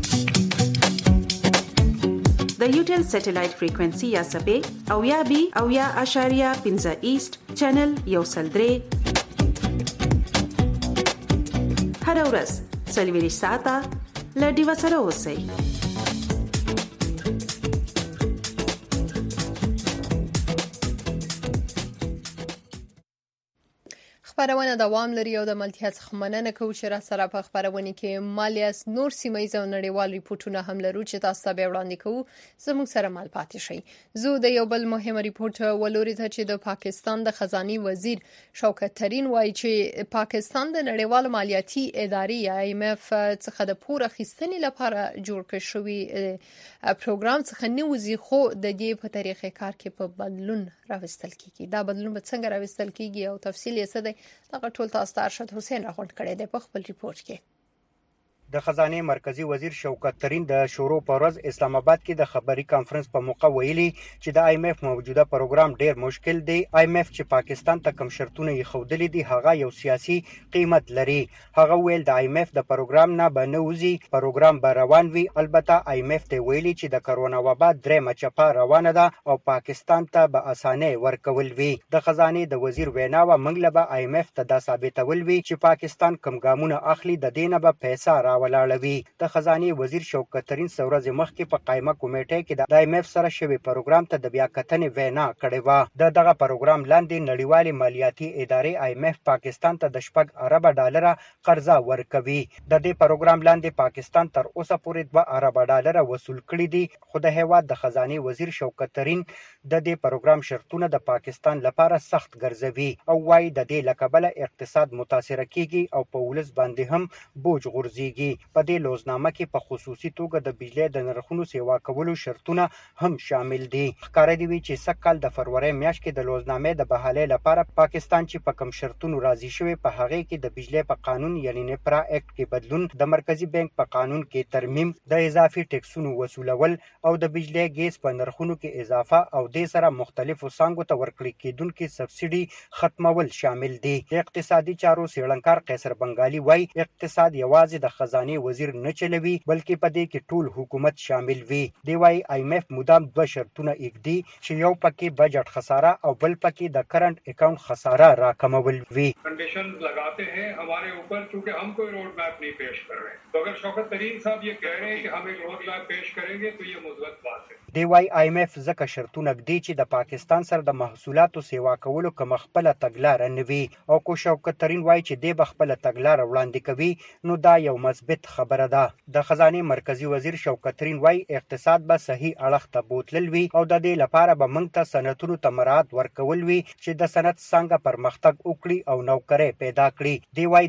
د یوټل سټلایټ فریکوئنسي یا سبې او یا بي او یا اشاریه 15 ایست چینل یو سلدري هر ورځ 24 ساعته لډیو سره اوسئ. خبرونه دوام لري او د ملتیا څخه مننه کوو چې را سره په خبرونه کې مالیاس نور سیمایي او نړیوال ریپورتونه هم لرو چې تاسو ته وړاندې کوو زموږ سره مال پاتې شي. زه د یو بل مهم ریپورت ولوري ته چې د پاکستان د خزاني وزیر شوکت ترین وایي چې پاکستان د نړیوال مالیاتي ادارې IMF څخه د پور اخیستنې لپاره جوړ کړی شوی پروګرام څخه نوځي خو د دې په طریقې کار کې په بدلون راوستل کیږي. دا بدلون به څنګه راوستل کیږي او تفصیل یې څه دی دغه ټول تاسو ته ارشد حسین راغونډ کړی دی په خپل ریپورت کې. د خزانه مرکزی وزیر شوکت ترین د شروع په ورځ اسلام آباد کې د خبري کانفرنس په موقع ویلي چې د IMF موجوده پروګرام ډیر مشکل دی. IMF چې پاکستان ته کم شرطونه یې خودلې دي هغه یو سیاسي قیمت لري. هغه ویل د IMF د پروګرام نه بنوزي پروګرام به روان وي. البته IMF ته ویلي چې د کرونا وبا درې مچپا روانه ده او پاکستان ته به اسانه ورکول وي. د خزانه د وزیر ویناوه منګله به IMF ته دا ثابتول وي چې پاکستان کم ګامونه اخلي د دینه به پیسې ولاړوي. د خزانه وزیر شوکت ترین څورز مخکې په قائمه کمیټه کې د IMF سره شوی پروګرام ته د بیا کتنې وینا کړې و. دغه پروګرام لاندې نړیوالې مالیاتي ادارې IMF پاکستان ته د 6 ارب ډالر قرضه ورکوي. د دې پروګرام لاندې پاکستان تر اوسه پورې 2 ارب ډالر وصول کړي دي. خو د هیواد د خزانه وزیر شوکت ترین د دې پروګرام شرطونه د پاکستان لپاره سخت ګرځوي او وايي د دې لکبله اقتصاد متاثر کیږي او په ولس باندې هم بوج غورځيږي. په دې لوزنامه کې په خصوصي توګه د بجلی د نرخونو سیوا کولو شرطونه هم شامل دي. ښکاره دی چې سکهال د فروری میاشت کې د لوزنامې د بحالې لپاره پاکستان چې په کم شرطونو راضي شوی په هغه کې د بجلی په قانون یعنی نپرا اکټ کې بدلون، د مرکزی بانک په قانون کې ترمیم، د اضافي ټیکسونو وصولول او د بجلی ګیس په نرخونو کې اضافه او د سره مختلفو څنګهو ته ورکړي کېدونکو سبسایډي ختمول شامل دي. د اقتصادي چارو سیړنکار قیصر بنگالي وایي اقتصاد یوازې د خزانه وزیر نه چلوي بلکې په دې کې ټول حکومت شامل وي. دی وايي IMF مدام 2 شرطونه اګدي چې یو پکې بجټ خساره او بل پکې د کرنٹ اکاؤنٹ خساره راکمول وي. कंडीशन लगाते हैं हमारे ऊपर क्योंकि हम कोई रोड मैप नहीं पेश कर रहे हैं. तो अगर शौकत तरीन साहब ये कह रहे हैं कि हम एक रोड मैप पेश करेंगे तो ये मुस्बत बात है. دی وايي IMF ځکه شرطونه اګدي چې د پاکستان سره د محصولاتو سیوا کولو کوم خپل تګلارې نه وي او کو شوکت ترین وايي چې د خپل تګلارې وړاندې کوي نو دا یو مثبت خبره ده. د خزانه مرکزی وزیر شوکت ترین وايي اقتصاد به صحیح اړخ ته بوتلل وي او د دې لپاره به موږ ته صنعتونو ته مراعات ورکول وي چې د صنعت څنګه پرمختګ وکړي او نوکرۍ پیدا کړي. دی وايي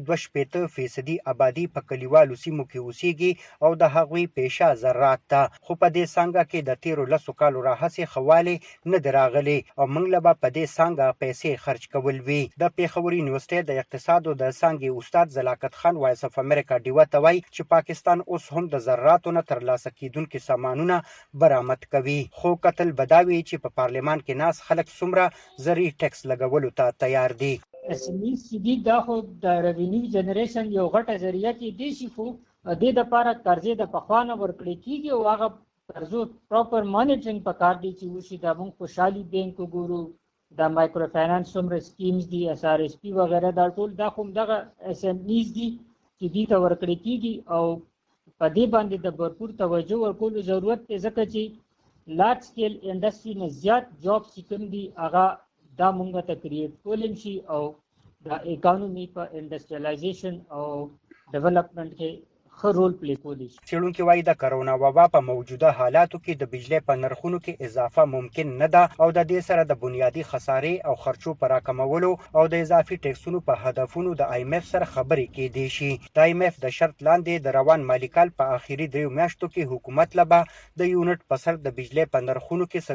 2% آبادی په کلیوالو سیمو کې اوسېږي او د هغوی پیشه زراعت ته خو په دې څنګه کې د 13 کالو راهسي خواله نه دراغلي او موږ له په دې څنګه پیسې خرج کول وي. د پیښور یونیورسيټي د اقتصاد او د څنګه استاد زلاکت خان وایس اف امریکا ډیوه ته وایي چې پاکستان اوس هم د زراعتو نه ترلاسه کیدونکو سامانونه برآمد کوي. خو قتل بداوي چې په پارلمان کې ناس خلک څومره زری ټیکس لګولو ته تیار دي. اسمي سیدی دا خو د ریوینیو جنریشن یو غټه ذریعہ کې دي چې خو د لپاره قرضې د پخوانه ورکړي کیږي او هغه قرضو پراپر مانیټرینګ پکار دي چې وشي د موږ خوشحالي بانک وګورو د مایکرو فینانس څومره سکیمز دي SRSP وغیرہ دا ټول دا کوم دغه SMEs دي چې دې ته ورکړي کیږي او په دې باندې د بھرپور توجه ورکول ضرورت دی ځکه چې لارج سکیل انډستری نه زیات جاب سکم دي هغه دا مونږ ته کریټ کولم شي او د اکانومي په انډستریالایزیشن او ډیولپمنٹ کې ښه رول پلی کولی شي. څېړونکي وایي د کرونا وبا په موجوده حالاتو کې د بجلی په نرخونو کې اضافه ممکن نه ده او د دې سره د بنیادی خسارې او خرچو په راکمولو او د اضافي ټیکسونو په هدفونو د IMF سره خبرې کېدې شي. د IMF د شرط لاندې د روان مالی کال په آخري 3 میاشتو کې حکومت لبا د یونټ په سر د بجلی په نرخونو کې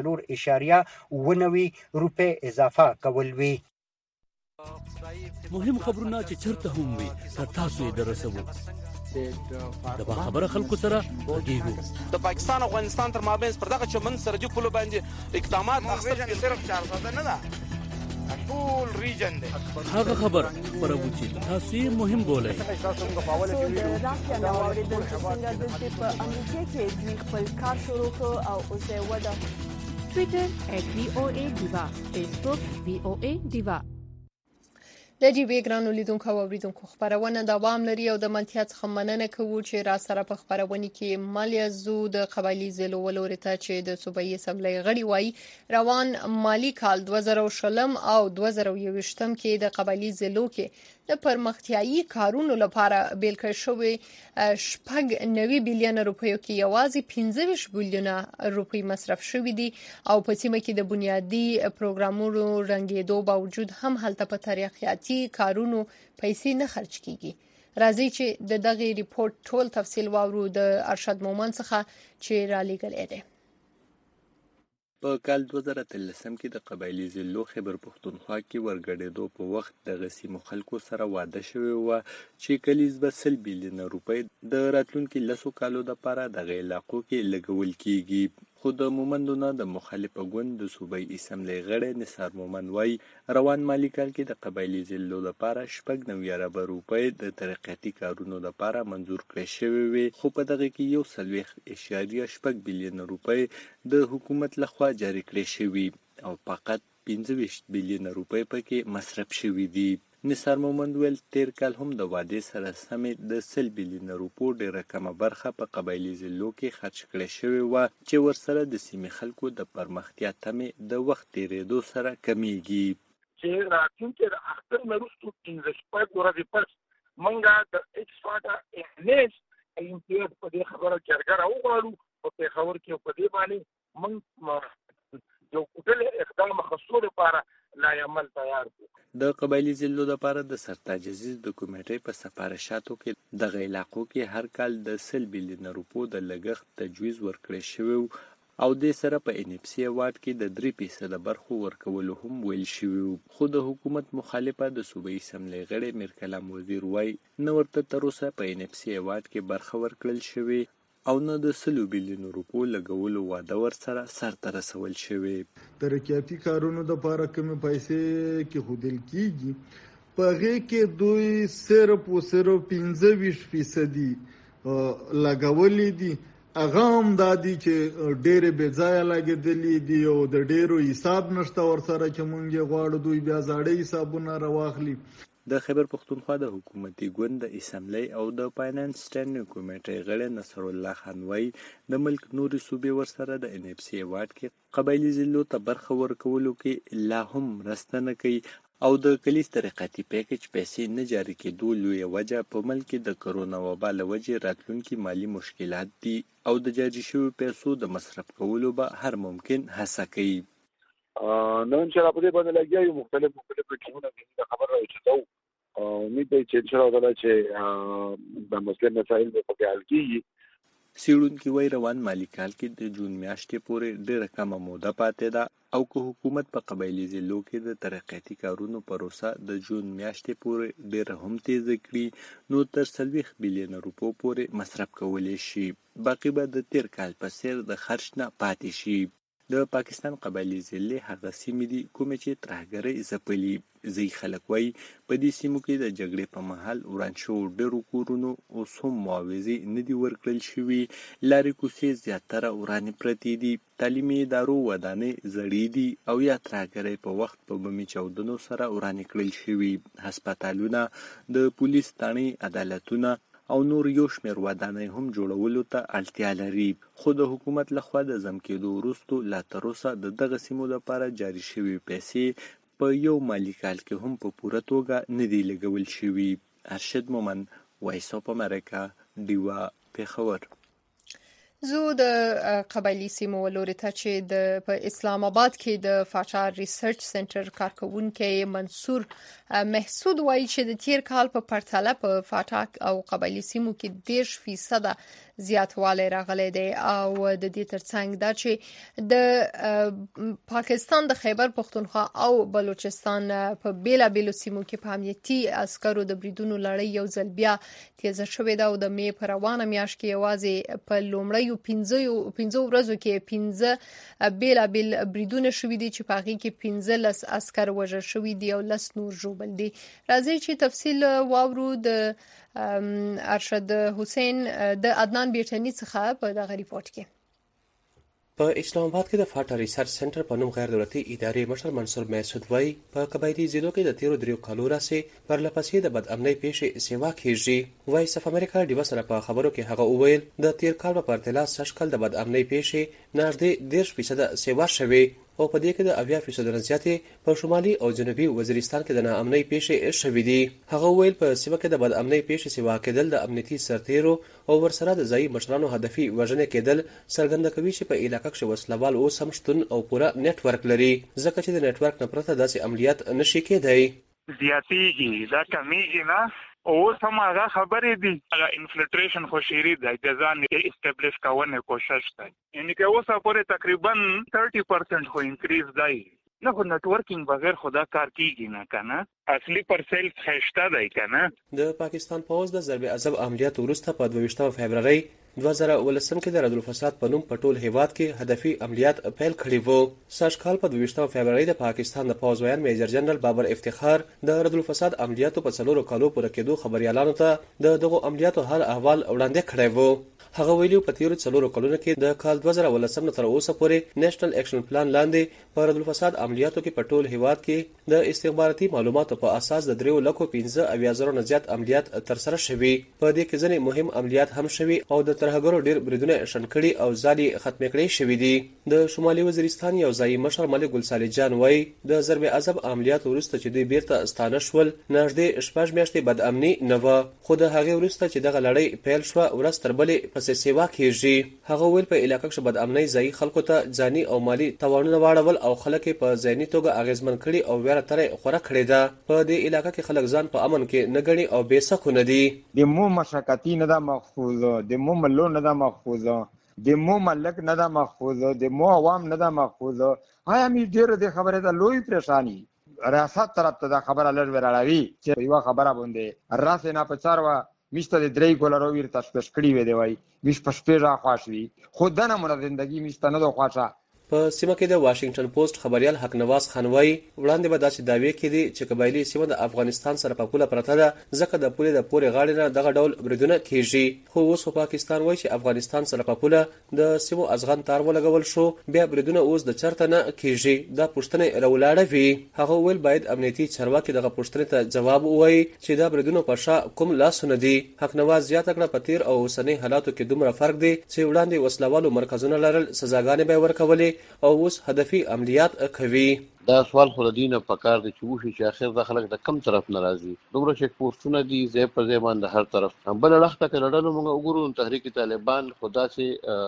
4.9 روپۍ اضافه کول وی. مهم خبرونه چې چرته هم وي تاسو یې درسوو. د خبره خلکو سره ورګیږو. د پاکستان او افغانستان تر مابین پر دغه چمن سرحدي پولو باندې اقدامات اخیستل صرف 400 نه ده ټول ریجن دی. هغه خبر پرو چې تاسو مهم بولئ. د راکیا نو اوریدل څنګه د په امریکا کې دوی خپل کار شروع کړ او اوسه ودا. ټوئیټر @VOA Diva، فیسبوک VOA Diva. د ډي وی ګرانو لیدونکو او اوریدونکو خبرونه دوام لري او د منتیا څخه مننه کوو چې را سره په خبرونه کې مالیه زو د قبایلی ضلعو ولوري ته چې د صوبایي اسمبلی غړي وایي روان مالی کال 2020 او 2021 کې د قبایلی ضلعو کې د پرمختیايي کارونو لپاره بیل کړی شوی 9 بلین روپیو کې یوازې 15 بلین روپی مصرف شوی دي او په سیمه کې د بنیادی پروګرامونو رنګېدو باوجود هم هلته په تاریخیاتي کارونو پیسې نه خرج کیږي راځي چې د دغه ریپورت ټول تفصیل واورو د ارشد مومن څخه چې را لېږلی دی په کال 2013 کې د قبایلی ضلعو خیبر پښتونخوا کې ورګډېدو په وخت د غسیمو خلکو سره واده شوی و چې کلیز به 100 بلین روپۍ د راتلونکي لسو کالو لپاره د علاقو کې لګول کیږي خو د مومندونه د مخالفه ګوند د صوبایي اسمبلی غړی نثار مومند وایي روان مالی کال کې د قبایلی ضلعو لپاره 90 اربه روپۍ د ترقیاتي کارونو لپاره منظور کړې شوې وي خو په دغه کې 1.8 بلین روپۍ د حکومت لخوا جاری کړې شوې او فقط 15 بلین روپۍ پکې مصرف شوې دي نثار مومند ویل تیر کال هم د واده سره سمې د 100 بلین روپو ډیره کمه برخه په قبایلی ضلعو کې خرج کړې شوې و چې ورسره د سیمې خلکو د پرمختیا تمې د وخت تیریدو سره کمیږي چې راتلونکي د اختر وروسته 15 ورځې پس منګه د اکسفاټا انیس امتیاز په دې خبره چرګه راوغواړو په پیښور کې په دې باندې من یو کوټل اقدام خاصو لپاره لا عمل تیار دي د قبایلی ضلعو لپاره د سرتاج عزیز د کمیټې په سفارشاتو کې د علاقو کې هر کال د 100 بلین روپو د لګښت تجویز ورکړی شوی او د سره په ان اف سی اوارد کې د 3% برخو ورکولو هم ویل شوی خو د حکومت مخالفه د صوبایي اسمبلی غړي میر کلام وزیر وای نو ورته تر اوسه په ان اف سی اوارد کې برخه ورکړل شوی او نه د 100 بلین روپو لګولو واده ورسره سرته رسول شوی ترقیاتي کارونو د لپاره کوم پیسې کې خودل کیږي په هغه کې دوی صرف 15% لګولې دي هغه هم دادي چې ډېر بې ځای لګېدلې دي او د ډېرو حساب نشته ورسره چې مونږ غواړو دوی بیا زاړه حسابونه راواخلي د خیبر پښتونخوا د حکومتي ګوند د اسمبلی او د فاینانس سټینډینګ کمیټې غړی نصر الله خان وایي د ملک نوري صوبې ورسره د ان اف سی اوارد کې قبایلی ضلعو ته برخه ورکولو کې لا هم مرسته نه کوي او د کلیز ترقیاتي پیکج پیسې نه جاري کېدو لویه وجه په ملک کې د کرونا وبا له وجې راتلونکي مالي مشکلات دي او د جاري شویو پیسو د مصرف کولو به هر ممکن هڅه کوي نن چې را په دې باندې لګیا یو مختلف ټیمونه د خبر راوچتو امید دی چې ان شاء الله چې د مسلې مسایل په کې حل کیږي سیړونکي وای روان مالی کال کې د جون میاشتې پورې ډېره کمه موده پاتې ده او که حکومت په قبایلی ضلعو کې د ترقیاتي کارونو پروسه د جون میاشتې پورې ډېره هم تیز کړي نو تر 40 بلین روپو پورې مصرف کولی شي باقي به د تیر کال په څیر د خرج نه پاتې شي د پاکستان قبایلی ضلع هغه سیمې دي کومې چې ترهګرۍ ځپلي ځي خلک وایي په دې سیمو کې د جګړې په مهال وران شوو ډېرو کورونو اوس هم معاوضې نه دي ورکړل شوي لارې کوڅې زیاتره ورانې پرتې دي تعلیمي ادارو ودانۍ زړې دي او یا ترهګرۍ په وخت په بمي چاودنو سره ورانې کړل شوي هسپتالونه د پولیس تاڼۍ عدالتونه او نور یو شمېر ودانۍ هم جوړولو ته اړتیا لري خو د حکومت لخوا د ضم کېدو وروسته لا تر اوسه د دغه سیمو لپاره جاري شوي پیسې په یو مالي کال کې هم په پوره توګه نه دي لګول شوي ارشد مومن وایس اف امریکا ډیوا پیښور زه د قبایلی سیمو ولوري ته چې په اسلام آباد کې د فاچار ریسرچ سنټر کارکونکي منصور محسود وایي چې د تیر کال په پرتله په فاټاک او قبایلی سیمو کې 10% زیاتوالی راغلی دی او د دې ترڅنګ دا چې د پاکستان د خیبر پښتونخوا او بلوچستان په بیلابیلو سیمو کې په امنیتي عسکرو د بریدونو لړۍ یو ځل بیا تیزه شوې ده او د می په روانه میاشت کې یوازې په لومړیو 15 ورځو کې 15 بیلابیل بریدونه شوې دي چې په هغې کې 15 عسکر وژل شوي دي او 10 نور ژوبل دي راځي چې تفصیل واورو د ارشد حسین د عدنان بیرتنی څخه په دغه ریپورت کې په اسلام آباد کې د فاټا ریسرچ سنټر په نوم غیر دولتي ادارې مشر منصور مسعود وایي په قبایلي ضلعو کې د تیرو 3 کالو راځي پرلپسې د بدامنۍ پیښې سیوا کیږي. وایس اف امریکا ډیو سره په خبرو کې هغه وویل د تیر کال په پرتله سږ کال د بدامنۍ پیښې نږدې 10% سیوا شوې او په دې کې د 80% نه زیاتې په شمالي او جنوبي وزیرستان کې د ناامنۍ پیښې شوې دي. هغه ویل په سیمه کې د بدامنۍ پیښې سیوا کېدل د امنیتي سرتیرو او ورسره د ځایي مشرانو هدفي وژنې کېدل څرګنده کوي چې په علاقه کې وسلوال اوس هم شتون او پوره نېټ ورک لري ځکه چې د نېټ ورک نه پرته داسې عملیات نشي کېدای. زیاتېږي دا کمیږي نه اوس هم هغه خبرې دي هغه انفلټریشن خو شیری دی د ځان اسټابلیش کولو کوشش کوي یعنی که اوس پورې تقریبا 30% خو انکریز دی نه خو نتورکینګ بغیر خدا کار کیږي نه کنه اصلي پرسل خشته دی کنه. د پاکستان پوز د ضرب عذاب عملیات وروسته په 22 فبرवरी 2019 کې د رد الفساد په نوم په ټول هیواد کې هدفي عملیات پیل کړي وو. سږ کال په 22 فبرवरी د پاکستان د پوز ویان میجر جنرال بابر افتخار د رد الفساد عملیاتو په 4 کالو پورې کېدو خبريالانو ته دغه عملیاتو حال احوال وړاندې کړی وو. هغه ویلي په تیرو 4 کلونو کې د کال 2019 تر اوسه پورې نېشنل اکشن پلان لاندې په رد الفساد عملیاتو کې په ټول هیواد کې د استخباراتي معلوماتو په اساس د 3,15,000 نه زیات عملیات ترسره شوي. په دې کې ځینې مهم عملیات هم شوي او د ترهګرو ډېر بریدونه شنکړي او ځالي ختم کړي شوي دي. د شمالي وزیرستان یو ځایي مشر ملک ګل صالح جان وایي د ضرب عذاب عملیات وروسته چې دوی بیرته ستانه شول نږدې 6 میاشتې بد امني نه و خو د هغې وروسته چې دغه لړۍ پیل شوه ورځ تر بلې پسې سیوا کیږي. هغه ویل په علاقه کې بد امنۍ ځایي خلکو ته ځاني او مالی تاوانونه واړول او خلک په ځاني توګه اغیزمن کړي او ویره ترې خوره کړې ده. په دې علاقه کې خلک ځان په امن کې نه ګڼي او بې سکونه دي. د مو مشقتي نه ده محفوظه د مو ملو نه ده محفوظه د مو ملک نه ده محفوظه د مو عوام نه ده محفوظه. آیا می ډېر د خبره ده لوی پریشانی ریاست طرف ته دا خبره لږ وراړوي چې یو خبره باندې راس نه په چاروا میشته د 3 کولر ویر تاسو کړی وی دی وای میش په شپه را خواشوي خود نه مونږ زندگی میشته نه خواشا. په سیمه کې د واشنگټن پوسټ خبريال حق نواز خان وایي وړاندې به داسې دعوی کړي چې قبایلی سیمه د افغانستان سره په پوله پرته ده ځکه د پولې د پورې غاړې نه دغه ډول بریدونه کیږي. خو اوس پاکستان وایي چې افغانستان سره په پوله د سیمو ازغن تار ولګول شو بیا بریدونه اوس د چرته نه کیږي دا پوښتنه راولاړه وي. هغه ویل باید امنیتي چارواکي دغه پوښتنې ته جواب ووایي چې دا بریدونه په شا کوم لاسونه دي. حق نواز زیاته کړه په تیر او اوسنۍ حالاتو کې دومره فرق دی چې وړاندې وسلوالو مرکزونه لرل سزاګانې به ورکولې او اوس هدفي عملیات کوي. دا سوال خو د دینه پکار دی چې وشي چې اخر د خلک د کم طرف ناراضي دومره چیک پوسټونه دي ځای په ځای باندې هر طرف بل لخته کې لړل موږ وګورو تحریک طالبان خدا سي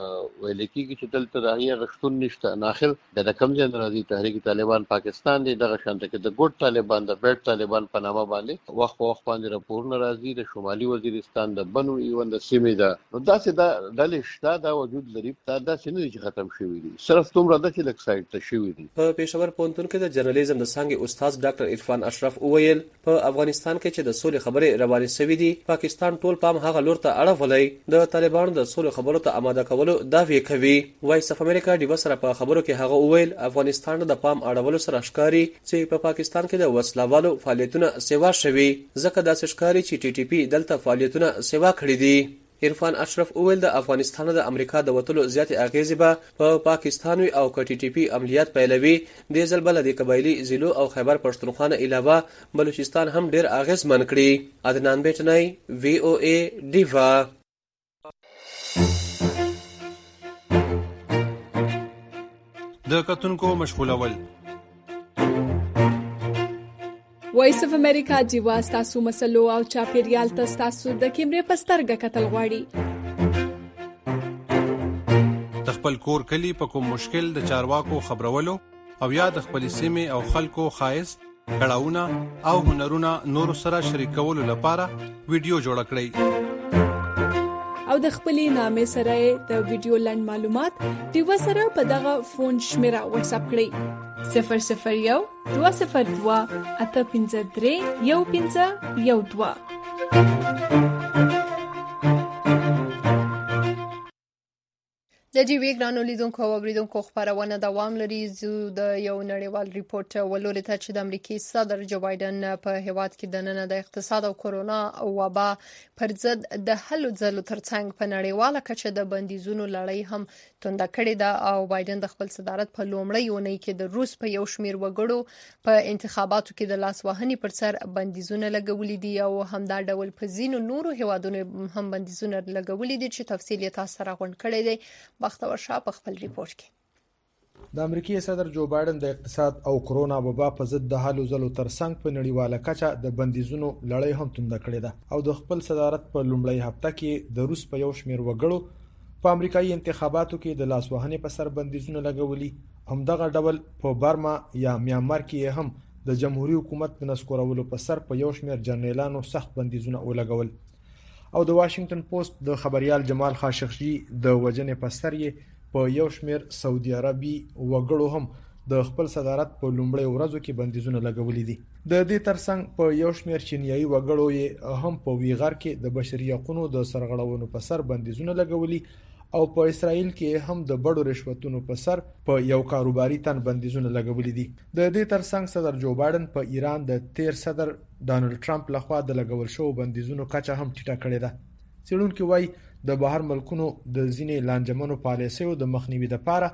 ویل کېږي چې دلته د هغه غشتون نشته ناخل د کم ځای ناراضي تحریک طالبان پاکستان دی دغه شانته کې د ګډ طالبان د بیت طالبان په نامه باندې وخت په وخت باندې راپور ناراضي د شمالي وزیرستان د بنو ایوان د سیمې ده نو داسې د ډلې شته دا وجود لري دا داسې نه دي چې ختم شوی دي صرف دومره د چې لک سایت ته شوی دي. په پېښور پونتون کې د جرنالیزم د څنګه استاد ډاکټر عرفان اشرف وویل په افغانستان کې چې د سولې خبرې روانې شوې دي پاکستان ټول پام هغه لور ته اړولای د طالبانو د سولې خبرو ته آماده کولو دعوی کوي. وایس اف امریکا ډیو سره په خبرو کې هغه وویل افغانستان د پام اړولو سره ښکاری چې په پاکستان کې د وسلوالو فعالیتونه سیوا شوي ځکه دا ښکاری چې ټي ټي پی دلته فعالیتونه سیوا کړی دي. عرفان اشرف اول د افغانستان د امریکا د وټلو زیات اغیزې به په پاکستان او ټي ټي پی عملیات پیلوي د ځلبل د قبایلی ضلعو او خیبر پښتونخوا علاوه بلوچستان هم ډیر اغیزمن کړي. عدنان بیٹنای وی او ای دیوا. د کتونکو مشغولول وایس اف امریکا جیوا ستاسو مسلو او چاپیریال ته ستاسو د کیمرې په سترګه کتل غواړي. د خپل کور کلی په کوم مشکل د چارواکو خبرولو او یا د خپل سیمې او خلکو خایست کړهونه او هنرونه نور سره شریکولو لپاره ویډیو جوړ کړئ او د خپلې نامې سره د ویډیو لنډ معلومات دیو سره په دغه فون شمیره واتس اپ کړئ 001-202-853-1512. د جی وی ګرانو لیدونکو او اوریدونکو خبرونه دوام لري. زو د یو نړیوال ریپورت ولوري ته چې د امریکای صدر جو بایدن په هیواد کې د نن د اقتصاد او کرونا وبا پر ضد د هلو ځلو ترڅنګ په نړیواله کچه د بندیزونو لړۍ هم تونده کړې ده او بایدن د خپل صدارت په لومړۍ اونۍ کې د روس په یو شمیر وګړو په انتخاباتو کې د لاس وهنې پر سر بندیزونه لګولې دي او همدا ډول په ځینو نورو هیوادونو هم بندیزونه لګولې دي چې تفصیل یې تاسو سره غونډ کړی دی. بختور شاه په خپل ریپورت کې د امریکای صدر جو بایدن د اقتصاد او کرونا وبا په ضد د هلو ځلو ترڅنګ په نړیواله کچه د بندیزونو لړۍ هم تونده کړې ده او د خپل صدارت په لومړۍ هفته کې د روس په یو شمیر وګړو په امریکایي انتخاباتو کې د لاس وهنې په سر بندیزونه لګولي. همدغه ډول په برما یا میانمار کې هم د جمهوریت حکومت د نسکورولو په سر په یو شمیر جنرالانو سخت بندیزونه ولګول او د واشنگټن پوسټ د خبريال جمال خاشقجي د وجنې په سر یې په یو شمیر سعودي عربي وګړو هم د خپل صدارت په لومړۍ ورځو کې بندیزونه لګولې دي. د دې ترڅنګ په یو شمیر چینیایي وګړو یې هم په ویغار کې د بشري حقوقو د سرغړونو په سر بندیزونه لګولي او په اسرائیل کې هم د بډو رشوتونو په سر په یو کاروباري تن بندیزونه لګولې دي. د دې ترڅنګ صدر جو بایدن په ایران د تیر صدر ډانلډ ټرمپ لخوا د لګول شو بندیزونو کچه هم ټیټه کړې ده. څېړونکي وایي د بهر ملکونو د ځینې لانجمنو پالیسیو د مخنیوي لپاره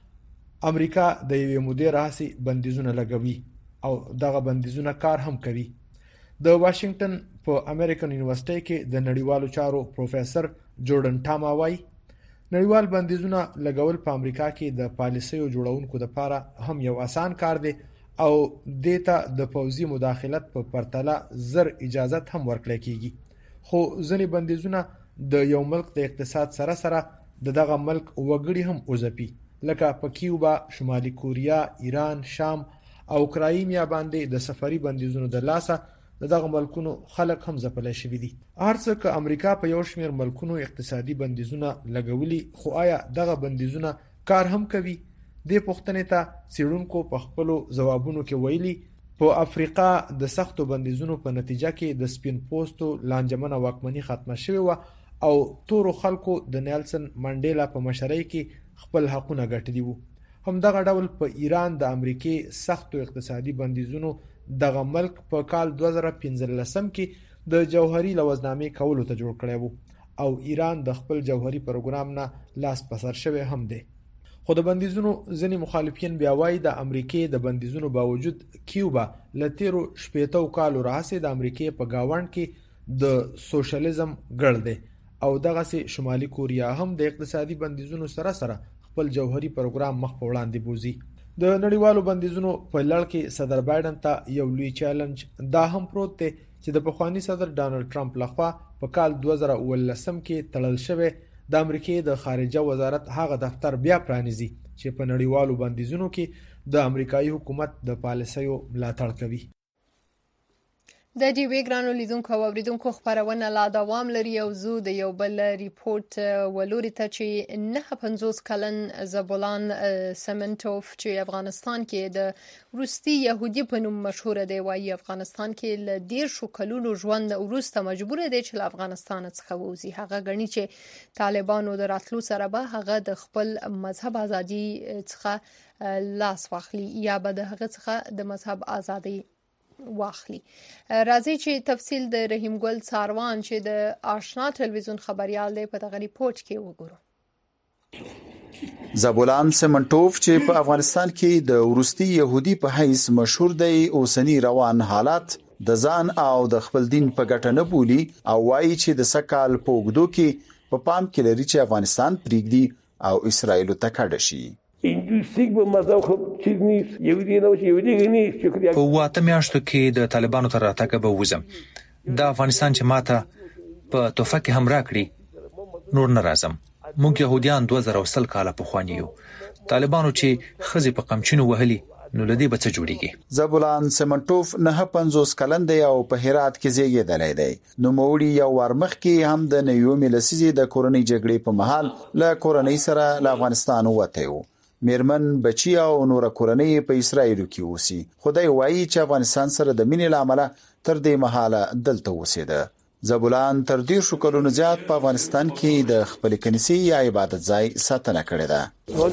امریکا د یوې مودې راهیسې بندیزونه لګوي او دغه بندیزونه کار هم کوي. د واشنگټن په امریکن یونیورسيټي کې د نړیوالو چارو پروفیسور جورډن ټاما وایي نړیوال بندیزونه لګول په امریکا کې د پالیسیو جوړونکو لپاره هم یو آسان کار دی او دیتا د پوځي مداخلت په پرتله زر اجازت هم ورکړل کیږي. خو ځینې بندیزونه د یو ملک د اقتصاد سره سره دغه ملک وګړي هم اوځپي لکه په کیوبا، شمالي کوریا، ایران، شام او اوکراینیا باندې د سفري بندیزونو د لاسه دغه ملکونو خلک هم ځپلای شوی دي. هرڅه که امریکا په یو شمیر ملکونو اقتصادي بندیزونه لګولي خو آیا دغه بندیزونه کار هم کوي؟ د پښتنې ته څېړونکو په خپل ځوابونو کې ویلي په افریقا د سختو بندیزونو په نتیجه کې د سپین پوستو لانجمنه واکمني ختمه شوې و او تورو خلکو د نیلسن منډیلا په مشرۍ کې خپل حقونه ګټلي وو. همدغه ډول په ایران د امریکای سختو اقتصادي بندیزونو دغه ملک په کال 2015 کې د جوهري لوزنامې کولو ته جوړ کړی وو او ایران د خپل جوهري پروګرام نه لاس پسر شوی هم دی. خو د بندیزونو ځینې مخالفین بیا وایي د امریکای د بندیزونو باوجود کیوبا له تیرو 80 کالو راهیسې د امریکای په گاوند کې د سوشلیزم ګړ دی او دغه شمالي کوریا هم د اقتصادي بندیزونو سره سره خپل جوهري پروګرام مخ په وړاندې بوزي. د نړیوالو بندیزونو په لړ کې صدر بایدن ته یو لوی چیلنج دا هم پروت دی چې د پخوانی صدر ډانلډ ټرمپ لخوا په کال 2019 کې تړل شوی د امریکای د خارجه وزارت هغه دفتر بیا پرانیزي چې په نړیوالو بندیزونو کې د امریکایي حکومت د پالیسیو ملاتړ کوي. د ډي وی ګرانو لیدونکو او اوریدونکو خبرونه لا دوام لري او زو د یو بل ریپورت ولوري ته چې 950 کلن زبولان سمنټوف چې افغانستان کې د روسي يهودي په نوم مشهور دی وايي افغانستان کې ل ډیر شو کلونو ژوند وروسته مجبور دی چې له افغانستان څخه ووزي. هغه غني چې طالبانو د راتلو سره به هغه د خپل مذهب ازادي څخه لاس واخلي یا به د هغه څخه د مذهب ازادي واخلي. راځي چې تفصیل د رحیم ګل ساروان چې د آشنا ټلویزیون خبريال دی په دغه ریپورت کې وګورو. زبولان سمنټوف چې په افغانستان کې د روسي يهودي په حیث مشهور دی اوسنی روان حالات د ځان او د خپل دین په ګټه نه بولي او وایي چې د سکهال په وګړو کې په پام کې لري چې افغانستان پریږدي او اسرائیل ته کډه شي. په واته میاشتو کې د طالبانو تر راتګ به وزم د افغانستان چې ماته په توفه کې هم راکړي نور نه راځم. موږ يهوديان 2000 کال په خوانیو طالبانو چې خزي په قمچینو وهلي نو لدی به څه جوړیږي. زبولان سمنټوف 950 کلن دی او په هرات کې زیږیدلی دی. نو موړي یو ورمخ کې هم د نیومي لسیزي د کورنۍ جګړې په محل له کورنۍ سره له افغانستان وته و. میرمن بچی او نور کورنۍ په اسرائیل کې اوسي. خدای وایي چې افغانستان سره د مینې لامل تر دې مهاله دلته اوسېده. زبولان تر 10 کلونو زیات په افغانستان کې د خپل کنيسي یا عبادت ځای ساتنه کړې ده.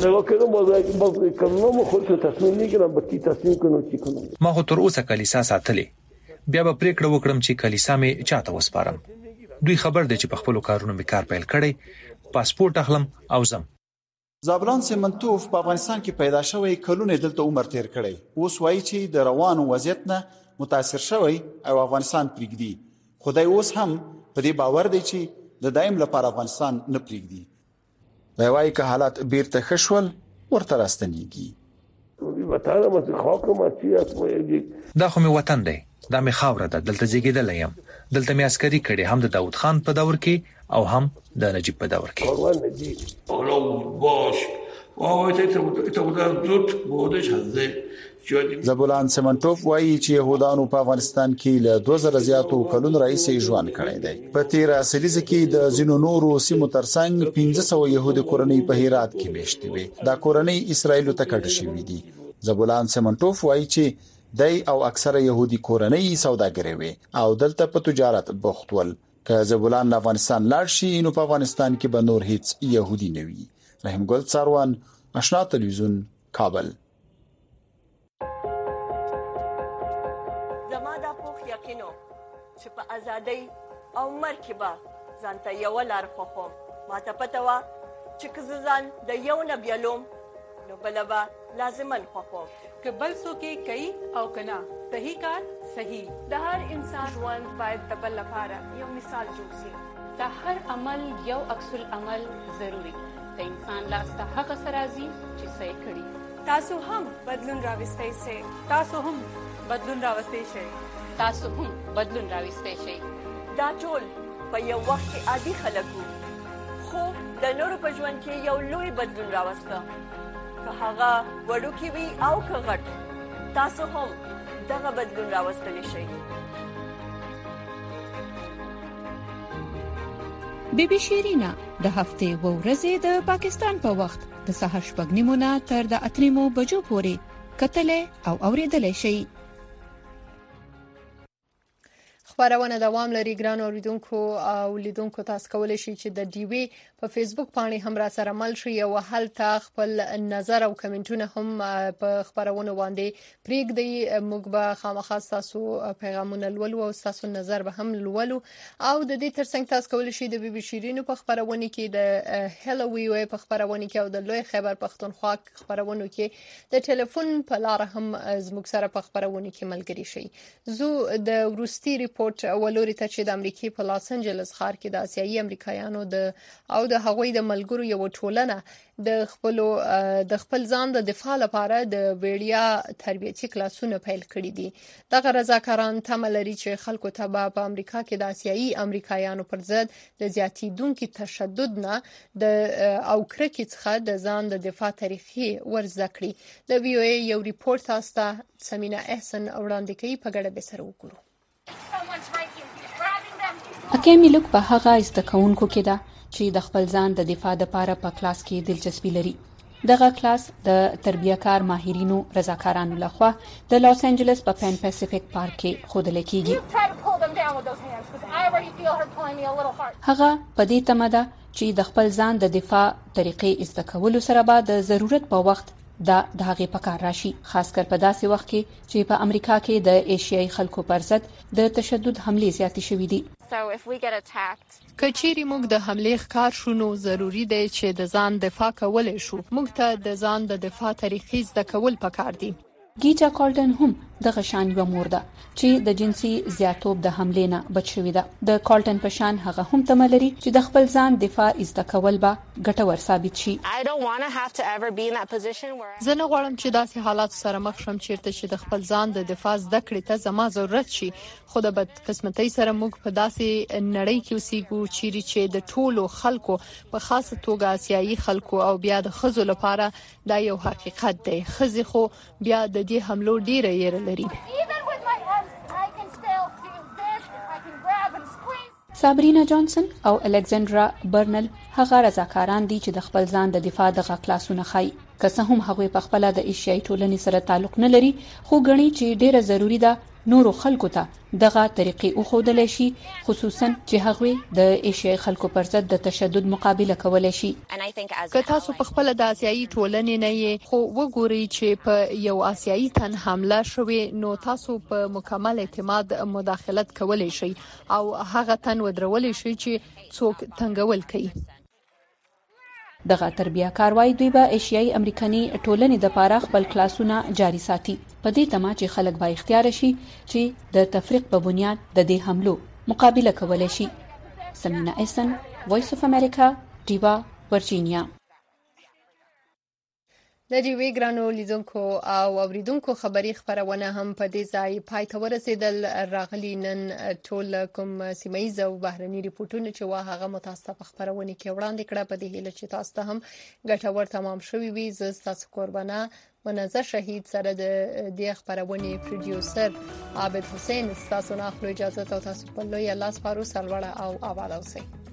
ما خو تر اوسه کلیسا ساتلې، بیا به پریکړه وکړم چې کلیسا مې چاته وسپارم. دوی خبر دي چې په خپل کارونو مې کار پیل کړی، پاسپورت اخلم او زم. زابلان سیمنټوف په افغانستان کې پیدا شوی کلونه دلته عمر تیر کړی. اوس وایي چې د روانو وضعیت نه متاثر شوی او افغانستان پریږدي. خدای اوس هم په دې باور دی چې د دایم لپاره افغانستان نه پریږدي. دا وایي که حالات بیرته خشول ورته راستنیږي. دا خو مې وطن دی، دا مې خاوره ده، دلته زیږیدلی یم. دلته مې عسکري کړي، هم د داود خان په دور کې او هم د نجیب په دور کې. زبولان سیمنټوف وایي چې يهودانو په افغانستان کې له 2000 زیاتو کلونو راهیسې ژوند کړی دی. په 13 سلیزه کې د زینو نورو سیمو ترڅنګ 1500 يهودي کورنۍ په هرات کې میشتي وي. دا کورنۍ اسرایل ته کډه شوې دي. زبولان سیمنټوف وایي چې دای او اکثره يهودي کورنۍ سوداګري وي او دلته په تجارت بوخت ول. که زبولان افغانستان لاړ شي نو په افغانستان کې به نور هیڅ يهودي نه وي. رحیم ګل څاروان، آشنا تلویزیون، کابل. زما د پوخ یقینو چې په ازادۍ او مرګ به ځانته یو لار خوخم. ما ته پته و چې که ځان د یو نه بیلوم نو بل به لازمن خوخم. که بل څوک کوي او کنا صحیح کار صحیح. د هر انسان ژوند باید د بل لپاره یو مثال جوړ شي. د هر عمل یو عکس العمل ضروری. د انسان لاس ته هغه سرازي چې صحیح کړي. تاسو هم بدلون راوستئ شئ. تاسو هم بدلون راوستئ شئ. تاسو هم بدلون راوستئ شئ. دا ټول په یو وخت کې عادي خلک وو، خو د نورو په ژوند کې یو لوی بدلون راوسته. که هغه وړوکی وي او که غټ، تاسو هم دغه بدلون راوستلی شئ. بیبي شیرینا د هفتې و ورځې د پاکستان په وخت د سهار 8:30 تر د 8:00 بجو پورې کتلې او اوریدلې شي. خبرونه دوام لري. ګران اوریدونکو او لیدونکو، تاسو کولی شئ چې د ډي وی په فیسبوک باندې هم را سره مل شئ او هلته خپل نظر او کمنټونه هم په خبرونه باندې پریږدئ. موږ به خامخا تاسو پیغامونه لولو او تاسو نظر به هم لولو. او د دې ترڅنګ تاسو کولی شئ د بیبي شیرینو په خبرونه کې، د هلووی وی په خبرونه کې او د لوی خیبر پختونخوا خبرونه کې د ټلیفون په لار هم زموږ سره په خبرونه کې ملګری شئ. زه د ورستي ریپورت ولوري ته چې د امریکای په لاس انجلس ښار کې د آسیایي امریکایانو د هغوی د ملګرو یو ټولنه د خپل ځان د دفاع لپاره د ویډیا تربیتي کلاسونه پیل کړي دي. دغه رضاکاران تمه لري چې خلکو ته په امریکا کې د آسیایي امریکایانو پر ضد د زیاتیدونکو تشدد نه او کرکې څخه د ځان د دفاع طریقې ورزده کړي. د وی او ای یو ریپورت تاسو سمینا احسن وړاندې کوي، په ګډه به سره وګورو. اکیمی لوک په هغه استکونکو کې ده چې د خپل ځان د دفاع لپاره په کلاس کې دلچسپي لري. دغه کلاس د تربیه‌کار ماهرینو رضاکارانو لخوا د لاس انجلس په پین پیسفیک پارک کې خودل کېږي. هغه په دې تمه ده چې د خپل ځان د دفاع طریقې استکولو سره به د ضرورت په وخت د هغې په کار راشي، خاص کر په داسې وخت کې چې په امریکا کې د ایشیایي خلکو پر ضد د تشدد حملې زیاتې شوې دي. که چیرې موږ د حملې ښکار شو نو ضروری دی چې د ځان دفاع کولای شو. موږ ته د ځان د دفاع طریقې زده کول پکار دي. گیجا کالډن هم دغه شان یو مور ده چې د جنسي زیاتوب د حملې نه بچ شوې ده. د کالټن په شان هغه هم تمه لري چې د خپل ځان دفاع زده کول به ګټور ثابت شي. زه نه غواړم چې داسې حالات سره مخ شم چیرته چې د خپل ځان د دفاع زده کړې ته زما ضرورت شي. خو د بدقسمتۍ سره موږ په داسې نړۍ کې اوسېږو چې د ټولو خلکو په خاصه توګه آسیایي خلکو او بیا د ښځو لپاره دا یو حقیقت دی. ښځې خو بیا د دې حملو ډیره یې لري. سابرینا جانسن او الکساندرا برنل هغه رضاکاران دي چې د خپل ځان د دفاع د کلاسونه خای. که څه هم هغه په خپل د ایشیایي ټولنې سره تعلق نه لري، خو غني چې ډیره ضروری ده نورو خلکو ته دغه طریقې وښودل شي، خصوصا چې هغوی د ایشیایي خلکو پر ضد د تشدد مقابله کولای شي. که تاسو په خپل د آسیایي ټولنې نه یې خو وګورئ چې په یو آسیایي تن حمله شوې، نو تاسو په مکمل اعتماد مداخلت کولای شئ او هغه تن ودرولای شئ چې څوک تنګول کوي. دغه تربیه کاروای دوی به ایشیایي امریکایي ټولنې د پاره خپل کلاسونه جاري ساتي، په دې تمه چې خلک با اختیار شي چې د تفریق په بنیاد د دې حملو مقابله کولای شي. سمینا ایسن، وایس اف امریکا، ډیوا، ورجینیا. د ډیوی ګرانو لیدونکو او اوریدونکو خبری خبرونه هم په دې ځای پای ته ورسېدل. راغلی نن ټول کوم سیمایي او بهرني ریپورتونه چې هغه متاسفه په خبرونه کې وړاندې کړه، په دې هیله چې تاسو ته هم ګټور تمام شوي وي. زه تاسو قربانه منظر شهید سره د دې خبرونه پروډوسر عابد حسین تاسو نه خپل اجازه ته تاسو په لوی الله سپارو. سلوړه او آباد اوسئ.